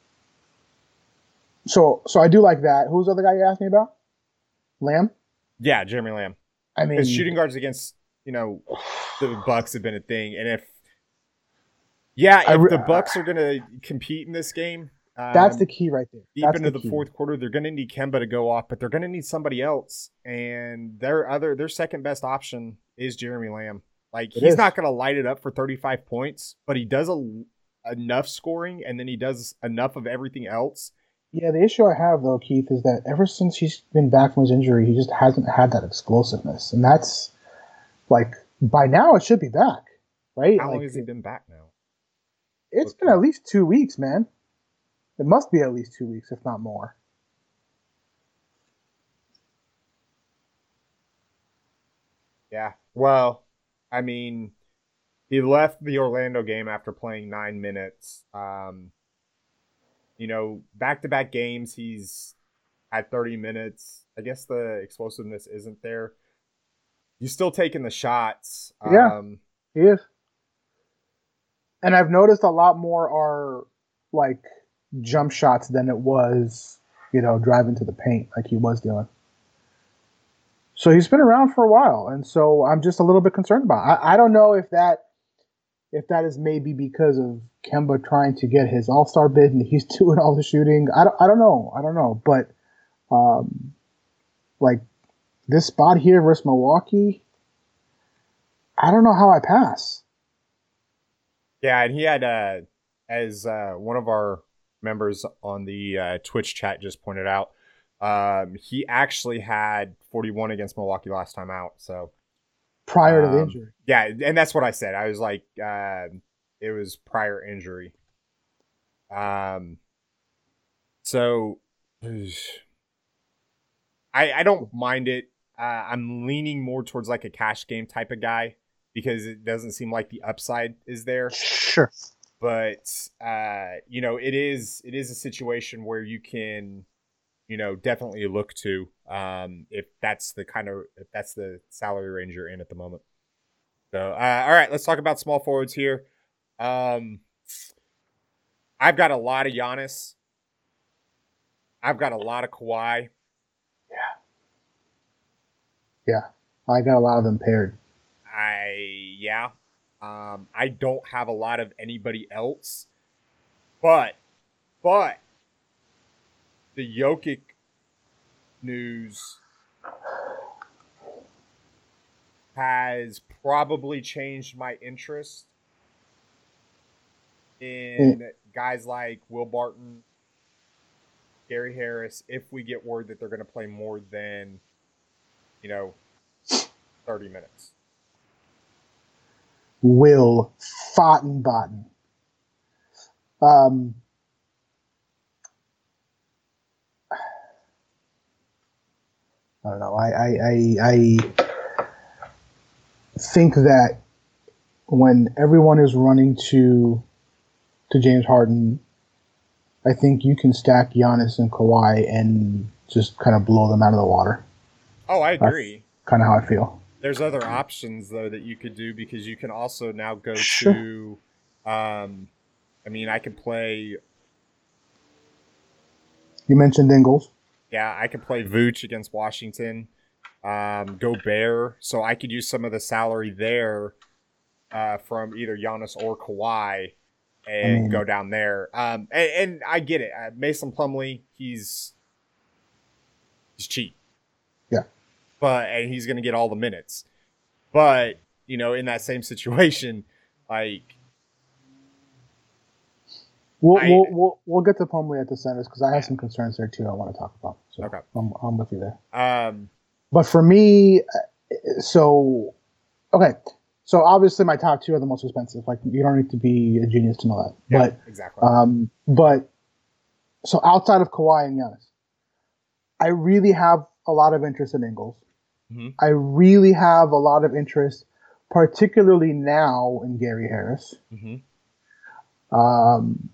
so so I do like that. Who's the other guy you asked me about? Lamb? Yeah, Jeremy Lamb. I mean, because shooting guards against, you know, the Bucks have been a thing, and if yeah, if re- the Bucks are going to compete in this game, um, that's the key right there. Deep that's into the, the fourth quarter, they're going to need Kemba to go off, but they're going to need somebody else, and their other their second best option is Jeremy Lamb. Like it he's is. not going to light it up for thirty-five points, but he does a, enough scoring, and then he does enough of everything else. Yeah, the issue I have though, Keith, is that ever since he's been back from his injury, he just hasn't had that explosiveness, and that's like by now it should be back, right? How like, long has he been back now? It's okay. been at least two weeks, man. It must be at least two weeks, if not more. Yeah. Well, I mean, he left the Orlando game after playing nine minutes. Um, you know, back-to-back games, he's had thirty minutes. I guess the explosiveness isn't there. He's still taking the shots. Yeah, um, he is. And I've noticed a lot more are like jump shots than it was, you know, driving to the paint like he was doing. So he's been around for a while, and so I'm just a little bit concerned about it. I, I don't know if that if that is maybe because of Kemba trying to get his All-Star bid and he's doing all the shooting. I don't, I don't know. I don't know. But um, like this spot here versus Milwaukee, I don't know how I pass. Yeah, and he had, uh, as uh, one of our members on the uh, Twitch chat just pointed out, um, he actually had forty-one against Milwaukee last time out. So prior um, to the injury. Yeah, and that's what I said. I was like, uh, it was prior injury. Um, so I I don't mind it. Uh, I'm leaning more towards like a cash game type of guy, because it doesn't seem like the upside is there. Sure. But, uh, you know, it is it is a situation where you can, you know, definitely look to um, if that's the kind of, if that's the salary range you're in at the moment. So, uh, all right, let's talk about small forwards here. Um, I've got a lot of Giannis. I've got a lot of Kawhi. Yeah. Yeah. I got a lot of them paired. I, yeah. Um, I don't have a lot of anybody else. But, but, the Jokic news has probably changed my interest in mm. guys like Will Barton, Gary Harris, if we get word that they're going to play more than, you know, thirty minutes. Will Fottenbotten. Um, I don't know. I, I, I, I think that when everyone is running to to James Harden, I think you can stack Giannis and Kawhi and just kind of blow them out of the water. Oh, I agree. Kind of how I feel. There's other options though that you could do because you can also now go Sure. to, um, I mean, I could play. You mentioned Ingles. Yeah, I could play Vooch against Washington. Um, Gobert, so I could use some of the salary there uh, from either Giannis or Kawhi and I mean, go down there. Um, and, and I get it. Uh, Mason Plumlee, he's he's cheap. Yeah. But and he's going to get all the minutes. But, you know, in that same situation, like We'll, I- we'll, we'll, we'll get to Plumlee at the centers because I have some concerns there too I want to talk about. So Okay. I'm, I'm with you there. um But for me, uh, so, okay. So obviously my top two are the most expensive. Like, you don't need to be a genius to know that. yeah, But, exactly. um, but, so outside of Kawhi and Giannis, I really have a lot of interest in Ingles. Mhm. I really have a lot of interest, particularly now, in Gary Harris. hmm Um,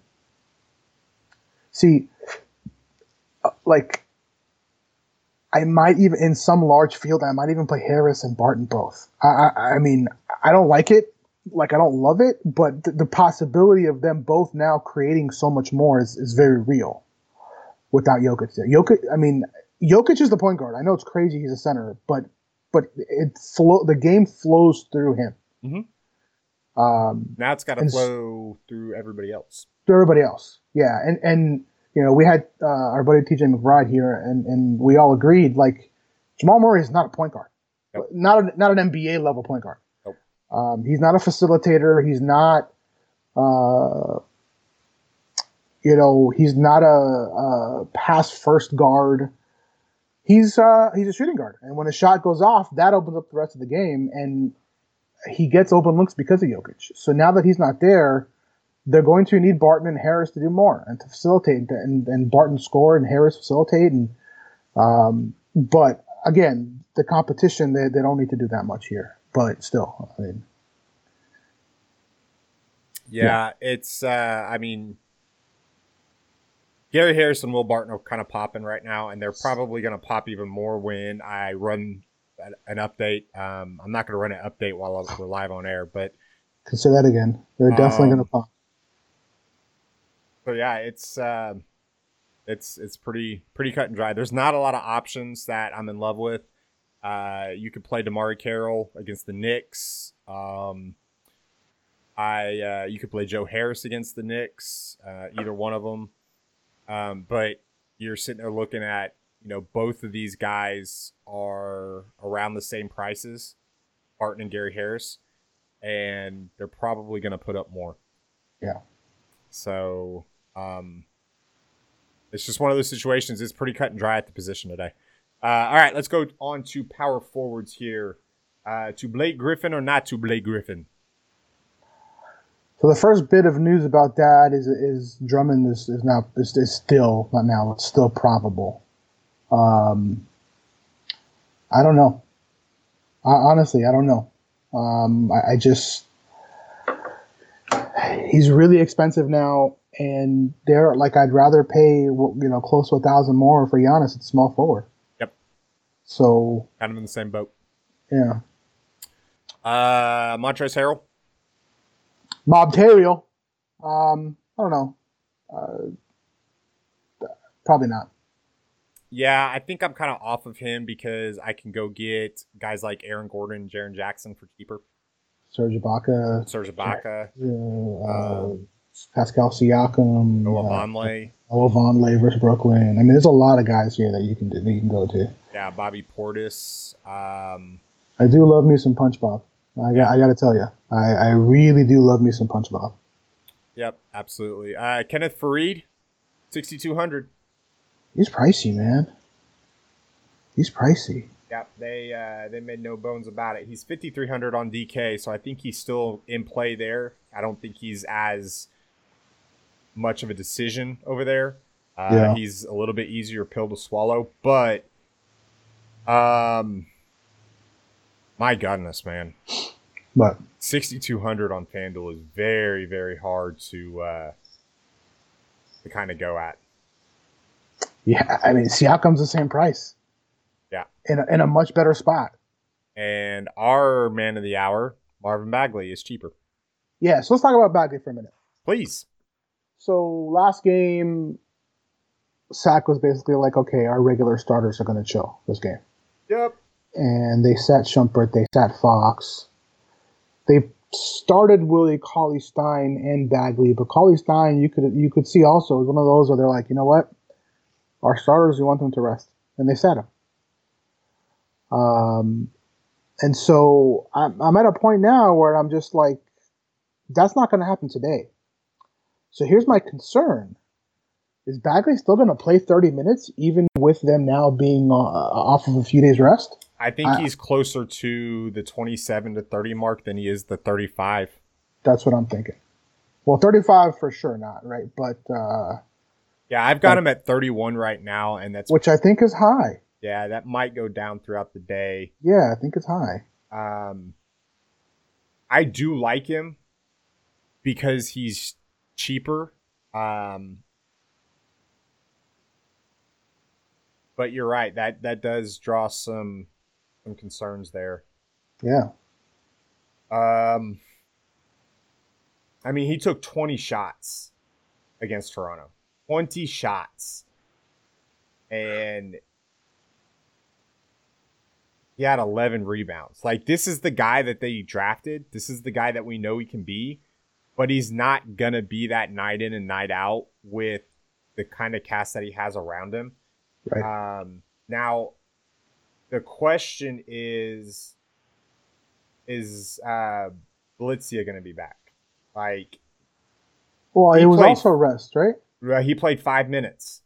see, uh, like, I might even, in some large field, I might even play Harris and Barton both. I, I, I mean, I don't like it. Like, I don't love it, but th- the possibility of them both now creating so much more is, is very real without Jokic there. Jokic, I mean, Jokic is the point guard. I know it's crazy he's a center, but but it flow, the game flows through him. Mhm. Um, Now it's got to and s- flow through everybody else. to everybody else. Yeah, and and you know we had uh, our buddy T J McBride here, and, and we all agreed like Jamal Murray is not a point guard, Nope. not a, not an N B A level point guard. Nope. Um, he's not a facilitator. He's not, uh, you know, he's not a, a pass first guard. He's uh, he's a shooting guard, and when a shot goes off, that opens up the rest of the game, and he gets open looks because of Jokic. So now that he's not there, they're going to need Barton and Harris to do more and to facilitate, and, and Barton score and Harris facilitate. And um, but again, the competition, they, they don't need to do that much here. But still, I mean, Yeah, it's, uh, I mean, Gary Harris and Will Barton are kind of popping right now, and they're probably going to pop even more when I run an- an update. Um, I'm not going to run an update while we're live on air, but consider that again. They're definitely Um, going to pop. so yeah, it's uh, it's it's pretty pretty cut and dry. There's not a lot of options that I'm in love with. Uh, you could play Damari Carroll against the Knicks. Um, I uh, you could play Joe Harris against the Knicks. Uh, either one of them. Um, but you're sitting there looking at, you know, both of these guys are around the same prices, Barton and Gary Harris, and they're probably going to put up more. Yeah. So um, it's just one of those situations. It's pretty cut and dry at the position today. Uh, all right, let's go on to power forwards here. Uh, to Blake Griffin or not to Blake Griffin? So the first bit of news about that is is Drummond is, is now is, is still not now it's still probable. Um, I don't know. I, honestly, I don't know. Um, I, I just he's really expensive now, and they're like I'd rather pay you know close to a thousand more for Giannis at small forward. Yep. So Kind of in the same boat. yeah, Uh, Montrezl Harrell. Mobtario. Um, I don't know. Uh, probably not. Yeah, I think I'm kind of off of him because I can go get guys like Aaron Gordon, Jaren Jackson for cheaper. Serge Ibaka, Serge Ibaka, uh, uh, Um, Pascal Siakam, Noah uh, Vonleh, Noah Vonleh versus Brooklyn. I mean, there's a lot of guys here that you can do, that you can go to. yeah, Bobby Portis. Um, I do love me some Punch Bob. I got, I got to tell you, I, I really do love me some Punch Bob. yep, absolutely. Uh, Kenneth Faried, sixty-two hundred. He's pricey, man. He's pricey. Yep, they uh, they made no bones about it. He's fifty-three hundred on D K, so I think he's still in play there. I don't think he's as much of a decision over there. Uh, Yeah. He's a little bit easier pill to swallow, but um, my goodness, man, But sixty-two hundred on FanDuel is very, very hard to uh, to kind of go at. Yeah, I mean, Siakam's the same price. Yeah. In a, in a much better spot. And our man of the hour, Marvin Bagley, is cheaper. Yeah, so let's talk about Bagley for a minute. Please. So last game, Sack was basically like, okay, our regular starters are going to chill this game. Yep. And they sat Shumpert, they sat Fox. They started Willie Cauley-Stein and Bagley, but Cauley-Stein, you could you could see also was one of those where they're like, you know what? Our starters, we want them to rest. And they sat him. Um, and so I'm, I'm at a point now where I'm just like, that's not going to happen today. So here's my concern. Is Bagley still going to play thirty minutes, even with them now being uh, off of a few days rest? I think I, he's closer to the twenty-seven to thirty mark than he is the thirty-five. That's what I'm thinking. Well, thirty-five for sure not, right? But uh, yeah, I've got but, him at thirty-one right now, and that's which I think is high. Yeah, that might go down throughout the day. Yeah, I think it's high. Um, I do like him because he's cheaper. Um, but you're right, that that does draw some some concerns there. Yeah. Um, I mean, he took twenty shots against Toronto. twenty shots. And he had eleven rebounds. Like, this is the guy that they drafted. This is the guy that we know he can be. But he's not going to be that night in and night out with the kind of cast that he has around him. Right. Um, now, the question is, is uh, Blitzia going to be back? Like, well, he it was played, also rest, right? Uh, he played five minutes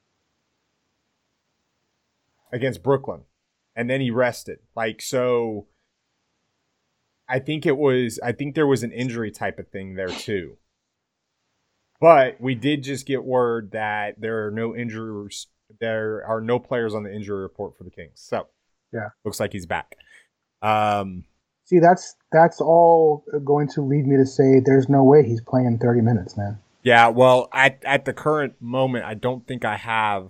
against Brooklyn, and then he rested. Like, so I think it was, I think there was an injury type of thing there too. But we did just get word that there are no injuries. There are no players on the injury report for the Kings. So, yeah, looks like he's back. Um, See, that's that's all going to lead me to say there's no way he's playing thirty minutes, man. Yeah, well, at at the current moment, I don't think I have.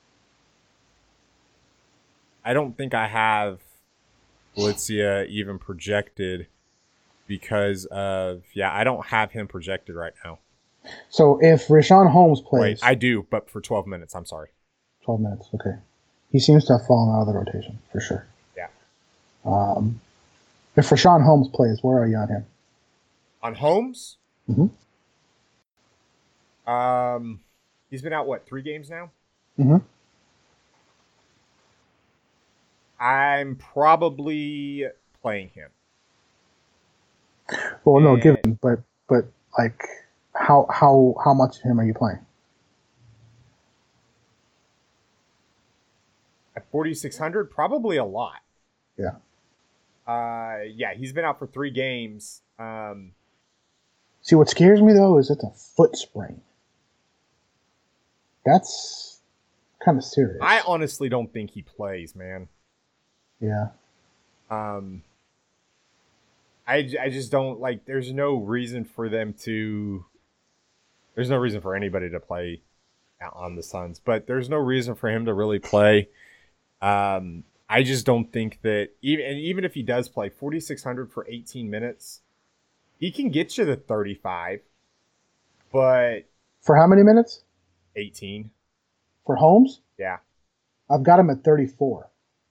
I don't think I have Blitzia even projected because of yeah, I don't have him projected right now. So if Richaun Holmes plays, Wait, I do, but for twelve minutes. I'm sorry. twelve minutes, okay. He seems to have fallen out of the rotation for sure. Yeah. Um, if Richaun Holmes plays, where are you on him? On Holmes? Mm-hmm. Um, he's been out what three games now? Mm-hmm. I'm probably playing him. Well, and, no, given, but but like, how how how much of him are you playing? At forty-six hundred, probably a lot. Yeah. Uh, yeah, he's been out for three games. Um, See, what scares me though is it's a foot sprain. That's kind of serious. I honestly don't think he plays, man. Yeah. Um, I, I just don't like, there's no reason for them to, there's no reason for anybody to play on the Suns, but there's no reason for him to really play. Um, I just don't think that even, and even if he does play forty-six hundred for eighteen minutes, he can get you to thirty-five, but for how many minutes? eighteen. For Holmes? Yeah. I've got him at thirty-four.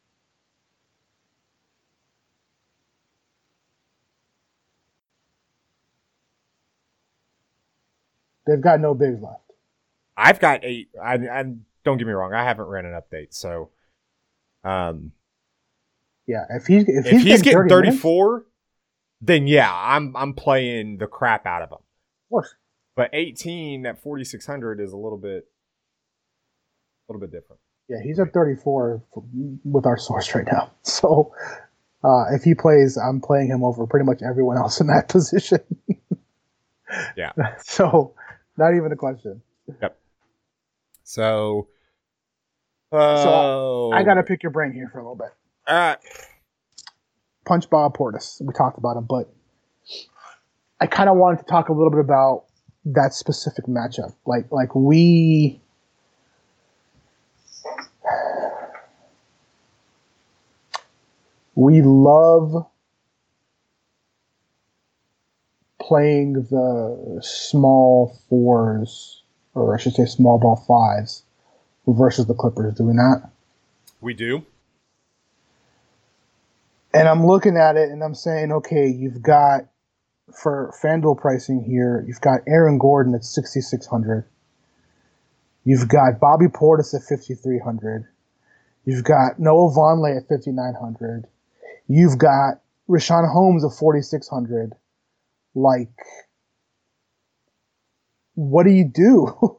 They've got no bigs left. I've got eight. I, I don't get me wrong. I haven't ran an update, so um, yeah. If he's if, if he's, he's getting getting thirty-four, minutes, then yeah, I'm I'm playing the crap out of him. Of course. But eighteen at forty-six hundred is a little bit, a little bit different. Yeah, he's at thirty-four for, with our source right now. So uh, if he plays, I'm playing him over pretty much everyone else in that position. Yeah. So not even a question. Yep. So, uh, so I, I got to pick your brain here for a little bit. Uh, Punch Bob Portis. We talked about him, but I kind of wanted to talk a little bit about that specific matchup. Like like we we love playing the small fours, or I should say small ball fives, versus the Clippers, do we not? We do. And I'm looking at it and I'm saying, okay, you've got, for FanDuel pricing here, you've got Aaron Gordon at sixty-six hundred. You've got Bobby Portis at fifty-three hundred. You've got Noah Vonleh at fifty-nine hundred. You've got Richaun Holmes at forty-six hundred. Like, what do you do?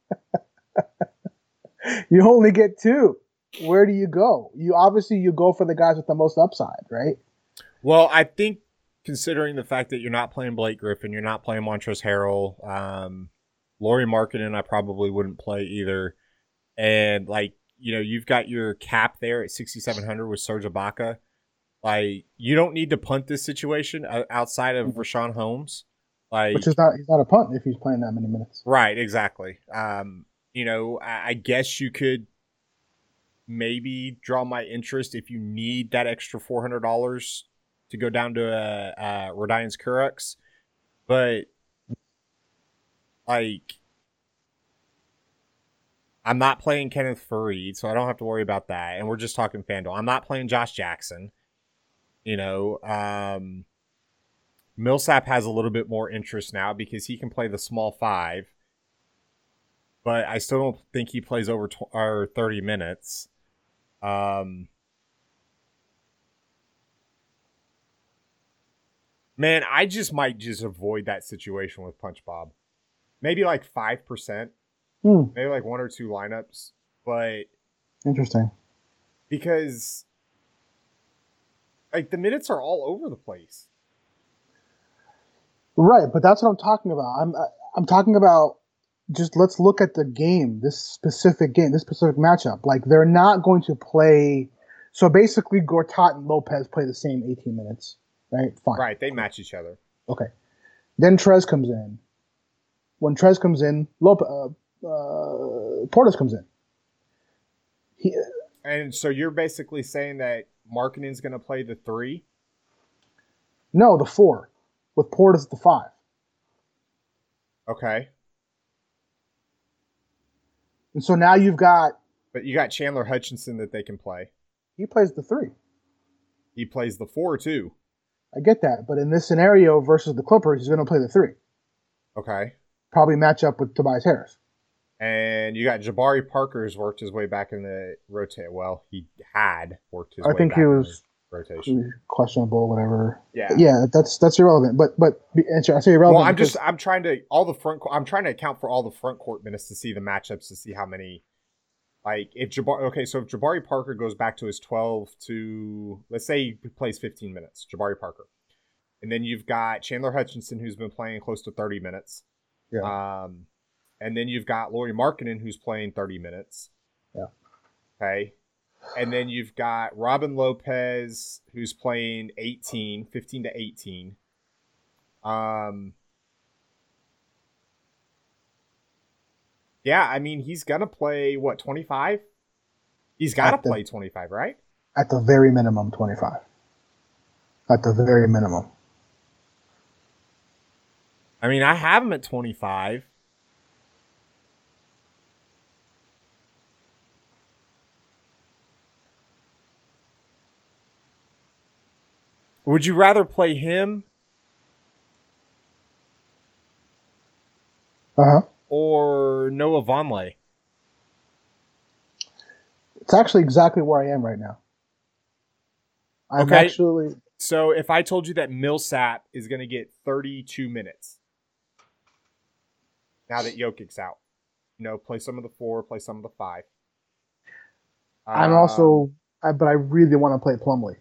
You only get two. Where do you go? You obviously you go for the guys with the most upside, right? Well, I think considering the fact that you're not playing Blake Griffin, you're not playing Montrezl Harrell, um, Lauri Markkanen, I probably wouldn't play either. And like, you know, you've got your cap there at sixty-seven hundred with Serge Ibaka. Like, you don't need to punt this situation outside of mm-hmm. Richaun Holmes. Like, which is not he's not a punt if he's playing that many minutes. Right, exactly. Um, you know, I, I guess you could maybe draw my interest if you need that extra four hundred dollars to go down to a, a Rodions Kurucs. But, like, I'm not playing Kenneth Faried, so I don't have to worry about that. And we're just talking FanDuel. I'm not playing Josh Jackson. You know, um, Millsap has a little bit more interest now because he can play the small five. But I still don't think he plays over tw- or thirty minutes. Um, man, I just might just avoid that situation with Punch Bob. Maybe like five percent. Hmm. Maybe like one or two lineups. But interesting. Because like the minutes are all over the place. Right, but that's what I'm talking about. I'm I'm talking about just let's look at the game, this specific game, this specific matchup. Like, they're not going to play. So basically, Gortat and Lopez play the same eighteen minutes, right? Fine. Right, they match each other. Okay. Then Trez comes in. When Trez comes in, Lopez, uh, uh, Portis comes in. He, and so you're basically saying that Markkanen's going to play the three? No, the four, with Portis at the five. Okay. And so now you've got... But you got Chandler Hutchinson that they can play. He plays the three. He plays the four, too. I get that. But in this scenario versus the Clippers, he's going to play the three. Okay. Probably match up with Tobias Harris. And you got Jabari Parker who's worked his way back in the rotation. Well, he had worked his I way think back he in was the rotation. Questionable, whatever. Yeah. Yeah, that's that's irrelevant. But but I say irrelevant. Well, I'm because, just I'm trying to all the front I'm trying to account for all the front court minutes to see the matchups to see how many. Like if Jabari okay, so if Jabari Parker goes back to his twelve to let's say he plays fifteen minutes, Jabari Parker. And then you've got Chandler Hutchinson who's been playing close to thirty minutes. Yeah. Um and then you've got Lauri Markkanen who's playing thirty minutes. Yeah. Okay. And then you've got Robin Lopez who's playing eighteen, fifteen to eighteen. Um Yeah, I mean, he's going to play, what, twenty-five? He's got to play twenty-five, right? At the very minimum, twenty-five. At the very minimum. I mean, I have him at twenty-five. Would you rather play him? Uh-huh. Or Noah Vonleh? It's actually exactly where I am right now. I'm okay. actually... So if I told you that Millsap is going to get thirty-two minutes now that Jokic's out, you know, play some of the four, play some of the five. I'm um, also, I, but I really want to play Plumlee.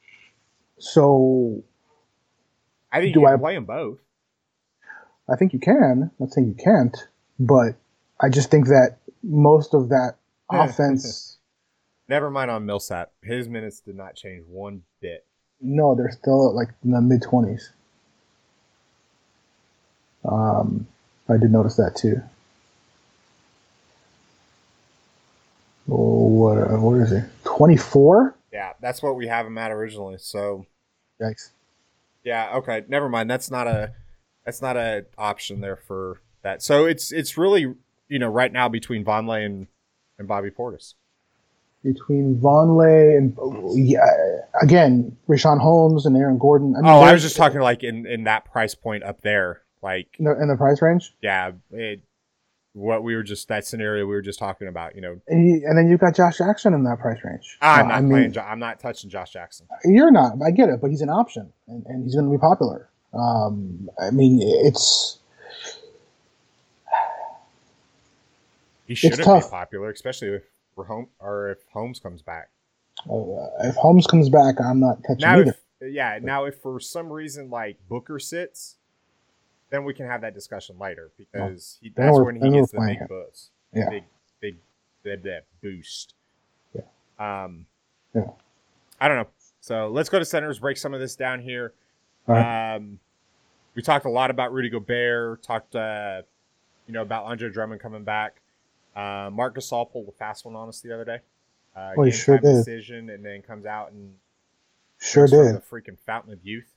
So, I think you can I, play them both. I think you can. I'm not saying you can't, but I just think that most of that offense. Never mind on Millsap. His minutes did not change one bit. No, they're still like in the mid twenties. Um, I did notice that too. Oh, what? Uh, what is it? twenty-four? Yeah, that's what we have him at originally. So, Yikes. yeah, okay, never mind. That's not a that's not a option there for that. So it's it's really, you know, right now between Vonleh and and Bobby Portis. Between Vonleh and yeah, again, Rashawn Holmes and Aaron Gordon. I mean, Oh, I was just talking like in in that price point up there, like in the, in the price range. yeah, it, what we were just that scenario we were just talking about, you know. And, you, and then you've got Josh Jackson in that price range. I'm Uh, not I mean, playing. Jo- I'm not touching Josh Jackson. You're not. I get it, but he's an option, and, and he's going to be popular. Um, I mean, it's He shouldn't be tough. popular, especially if we're home or if Holmes comes back. uh, if Holmes comes back, I'm not touching Now, either. if, yeah. Now, if for some reason like Booker sits, then we can have that discussion later because he, Then that's we're- when he then gets we're the playing big him. boost. Yeah. Big, big, that, that boost. Yeah. Um. Yeah. I don't know. So let's go to centers. Break some of this down here. All right. Um, we talked a lot about Rudy Gobert. Talked, uh, you know, about Andre Drummond coming back. Uh, Marc Gasol pulled a fast one on us the other day. Uh, Oh, he game sure time did. Decision, and then comes out and Sure drinks from did. the freaking fountain of youth.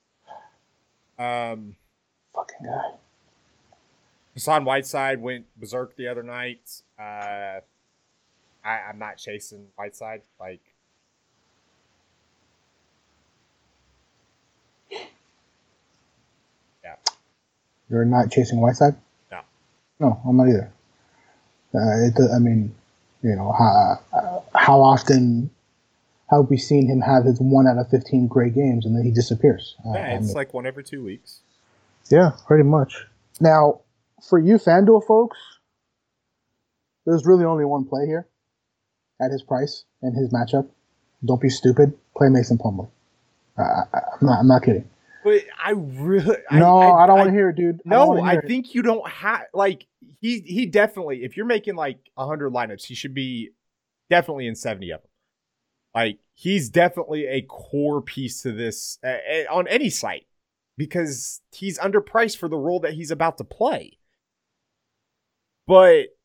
Um, Fucking guy. Hassan Whiteside went berserk the other night. Uh, I, I'm not chasing Whiteside. Like, yeah, You're not chasing Whiteside? no. No, I'm not either. Uh, it, I mean, you know, how, uh, how often have we seen him have his one out of fifteen great games and then he disappears? Uh, Yeah, I it's mean- like one every two weeks. Yeah, pretty much. Now, for you FanDuel folks, there's really only one play here at his price and his matchup. Don't be stupid. Play Mason Plumlee. Uh, I, I'm not. I'm not kidding. But I really No, I, don't want to hear it, dude. I don't No, wanna I hear it. think you don't have like he he definitely if you're making like a hundred lineups, he should be definitely in seventy of them. Like he's definitely a core piece to this uh, uh, on any site because he's underpriced for the role that he's about to play. But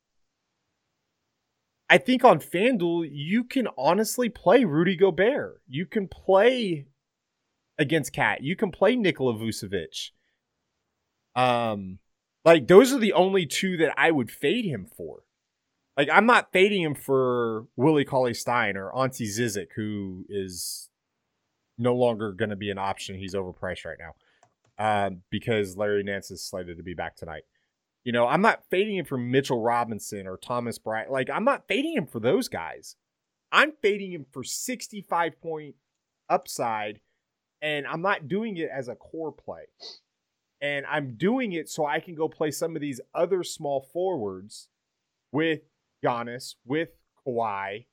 I think on FanDuel, you can honestly play Rudy Gobert. You can play against Cat. You can play Nikola Vucevic. Um, like those are the only two that I would fade him for. Like I'm not fading him for Willie Cauley-Stein or Ante Zizic, who is no longer going to be an option. He's overpriced right now um, because Larry Nance is slated to be back tonight. You know, I'm not fading him for Mitchell Robinson or Thomas Bryant. Like I'm not fading him for those guys. I'm fading him for sixty-five point upside. And I'm not doing it as a core play. And I'm doing it so I can go play some of these other small forwards with Giannis, with Kawhi,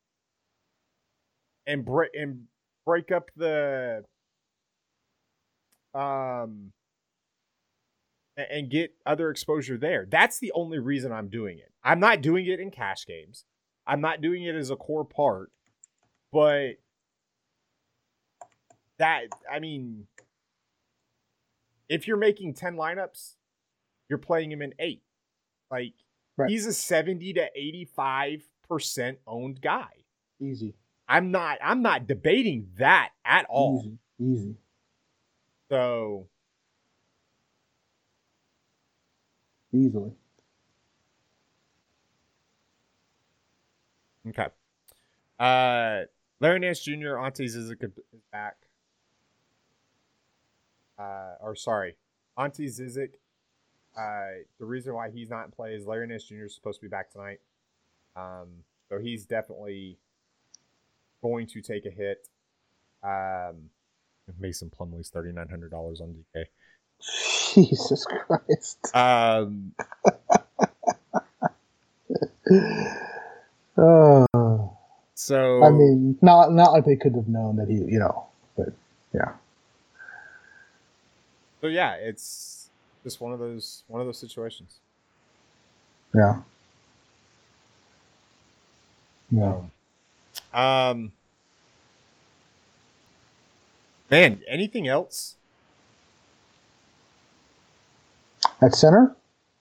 and, bre- and break up the um and, and get other exposure there. That's the only reason I'm doing it. I'm not doing it in cash games. I'm not doing it as a core part, but that, I mean, if you're making ten lineups, you're playing him in eight. Like, Right. he's a seventy to eighty-five percent owned guy. Easy. I'm not, I'm not debating that at all. Easy. Easy. So, Easily. okay. Uh, Larry Nance Junior, Ante Zizic is back. Uh, or sorry, Ante Zizic. Uh, the reason why he's not in play is Larry Nance Junior is supposed to be back tonight. Um, so he's definitely going to take a hit. Um, Mason Plumlee's thirty-nine hundred dollars on D K. Jesus Christ. Um, Oh. so I mean, not not like they could have known that he, you know, but yeah. so yeah, it's just one of those one of those situations. Yeah. Yeah. Um, man, anything else? At center?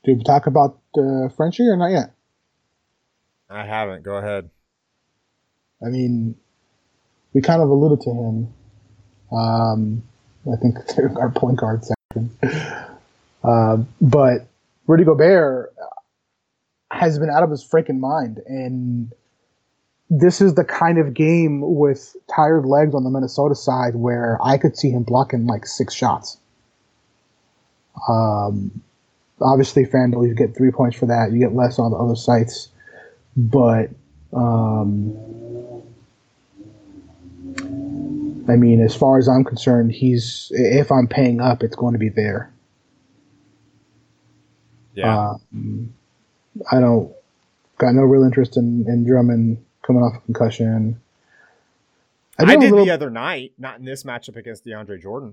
Did we talk about uh, Frenchie or not yet? I haven't. Go ahead. I mean, we kind of alluded to him. Um, I think our point guard section. Uh, but Rudy Gobert has been out of his freaking mind, and this is the kind of game with tired legs on the Minnesota side where I could see him blocking like six shots. Um, obviously, FanDuel, you get three points for that. You get less on the other sites, but um, I mean, as far as I'm concerned, he's if I'm paying up, it's going to be there. Yeah, um, I don't got no real interest in, in Drummond coming off a concussion. I, I did little, the other night, not in this matchup against DeAndre Jordan.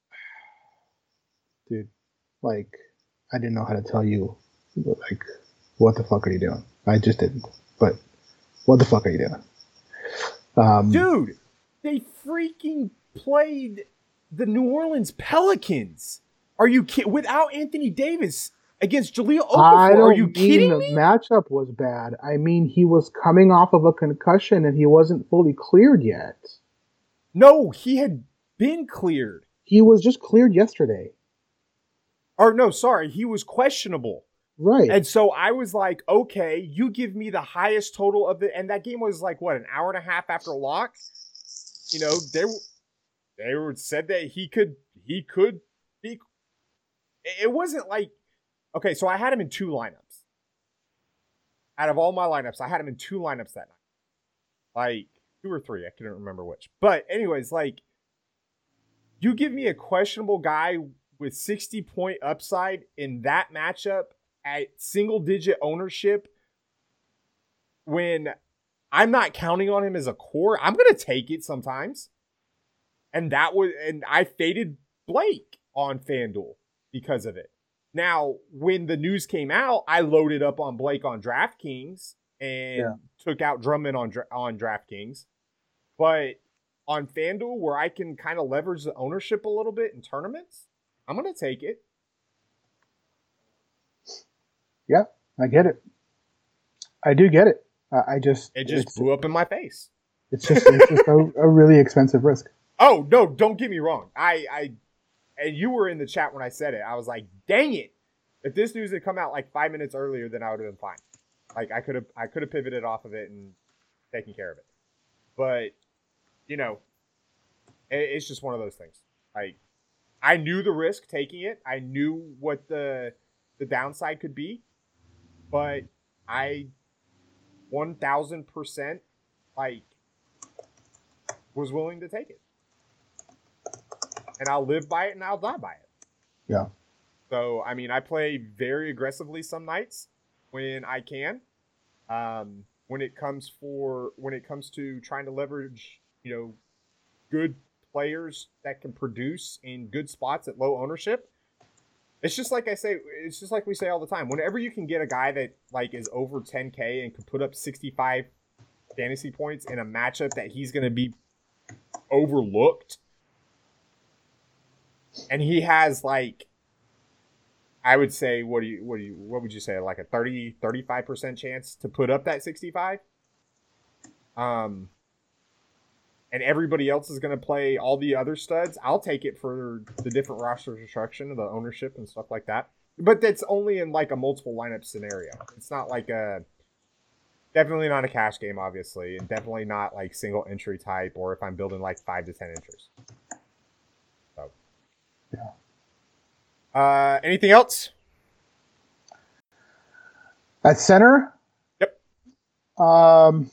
Dude, like, I didn't know how to tell you, like, what the fuck are you doing? I just didn't. But what the fuck are you doing? Um, Dude, they freaking played the New Orleans Pelicans. Are you kidding? Without Anthony Davis against Jahlil Okafor. I don't Are you mean kidding the me? matchup was bad. I mean, he was coming off of a concussion and he wasn't fully cleared yet. No, he had been cleared. He was just cleared yesterday. Or no, sorry, he was questionable. Right. And so I was like, okay, you give me the highest total of the, and that game was like, what, an hour and a half after lock? You know, they, they were said that he could, he could be, it wasn't like, okay, so I had him in two lineups. Out of all my lineups, I had him in two lineups that night. Like, two or three, I couldn't remember which. But anyways, like, you give me a questionable guy with sixty-point upside in that matchup at single-digit ownership when I'm not counting on him as a core, I'm going to take it sometimes. And that was, and I faded Blake on FanDuel because of it. Now, when the news came out, I loaded up on Blake on DraftKings and yeah. took out Drummond on on DraftKings. But on FanDuel, where I can kind of leverage the ownership a little bit in tournaments, I'm going to take it. Yeah, I get it. I do get it. I, I just... It just blew up in my face. It's just, it's just a, a really expensive risk. Oh, no, don't get me wrong. I, I, and you were in the chat when I said it. I was like, dang it. If this news had come out like five minutes earlier, then I would have been fine. Like, I could have I could have pivoted off of it and taken care of it. But, you know, it, it's just one of those things. Like, I knew the risk taking it. I knew what the the downside could be. But I one thousand percent, like, was willing to take it. And I'll live by it and I'll die by it. Yeah. So, I mean, I play very aggressively some nights when I can. Um, when it comes for when it comes to trying to leverage, you know, good players that can produce in good spots at low ownership. It's just like I say, it's just like we say all the time. Whenever you can get a guy that like is over ten K and can put up sixty-five fantasy points in a matchup that he's going to be overlooked, and he has like, I would say, what do you, what do you, what would you say, like a thirty, thirty-five percent chance to put up that sixty-five? Um, and everybody else is going to play all the other studs. I'll take it for the different roster construction, the ownership and stuff like that. But that's only in like a multiple lineup scenario. It's not like a, definitely not a cash game, obviously, and definitely not like single entry type, or if I'm building like five to ten entries. So, yeah. Uh, anything else? At center? Yep. Um,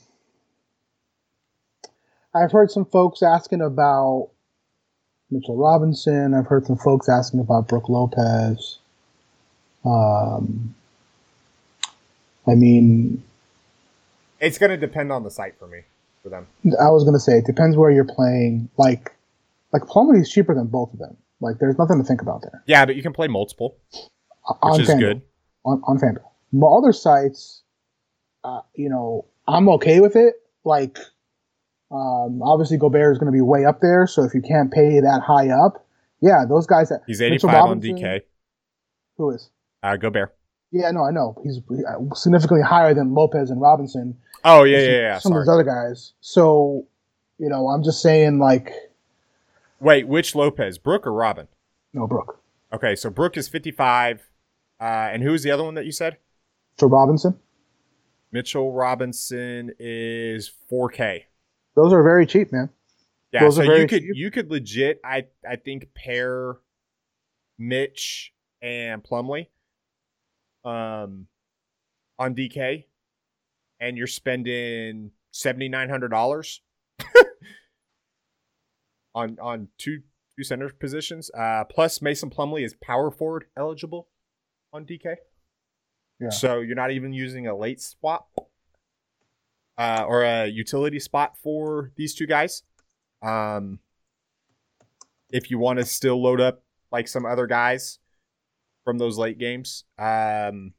I've heard some folks asking about Mitchell Robinson. I've heard some folks asking about Brook Lopez. Um, I mean... It's going to depend on the site for me, for them. I was going to say, it depends where you're playing. Like, like Plumlee is cheaper than both of them. Like, there's nothing to think about there. Yeah, but you can play multiple, on which is FanDuel. good. On, on FanDuel. My other sites, uh, you know, I'm okay with it. Like, um, obviously Gobert is going to be way up there, so if you can't pay that high up, yeah, those guys that... He's eighty-five on D K. Who is? Uh, Gobert. Yeah, no, I know. He's significantly higher than Lopez and Robinson. Oh, yeah, yeah, some, yeah. Some Sorry. of those other guys. So, you know, I'm just saying, like... Wait, which Lopez? Brooke or Robin? No, Brooke. Okay, so Brooke is fifty-five. Uh, and who's the other one that you said? For Robinson? Mitchell Robinson is four K. Those are very cheap, man. Yeah, Those so are very you could cheap. you could legit, I, I think, pair Mitch and Plumlee um, on D K, and you're spending seven thousand nine hundred dollars on on two two center positions. Uh, plus, Mason Plumlee is power forward eligible on D K. Yeah. So you're not even using a late swap uh, or a utility spot for these two guys. Um, if you want to still load up like some other guys from those late games. Um,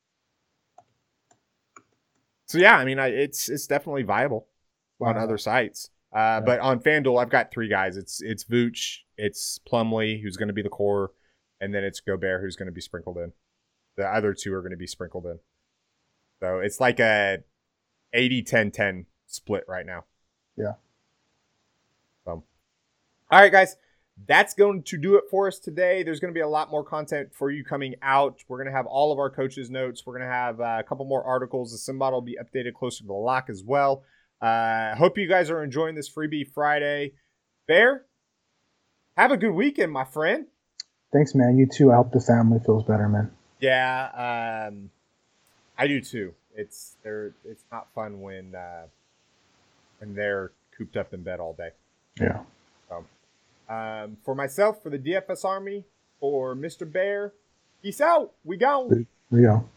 so yeah, I mean, I, it's it's definitely viable Wow. on other sites. Uh, Yeah. But on FanDuel, I've got three guys. It's it's Vooch, it's Plumlee, who's going to be the core, and then it's Gobert, who's going to be sprinkled in. The other two are going to be sprinkled in. So it's like a eighty ten ten split right now. Yeah. So, all right, guys. That's going to do it for us today. There's going to be a lot more content for you coming out. We're going to have all of our coaches' notes. We're going to have uh, a couple more articles. The Simbot will be updated closer to the lock as well. I uh, hope you guys are enjoying this Freebie Friday. Bear, have a good weekend, my friend. Thanks, man. You too. I hope the family feels better, man. Yeah, um, I do too. It's they're it's not fun when uh, when they're cooped up in bed all day. Yeah. So, um, for myself, for the D F S Army, for Mister Bear, peace out. We gone. There you go.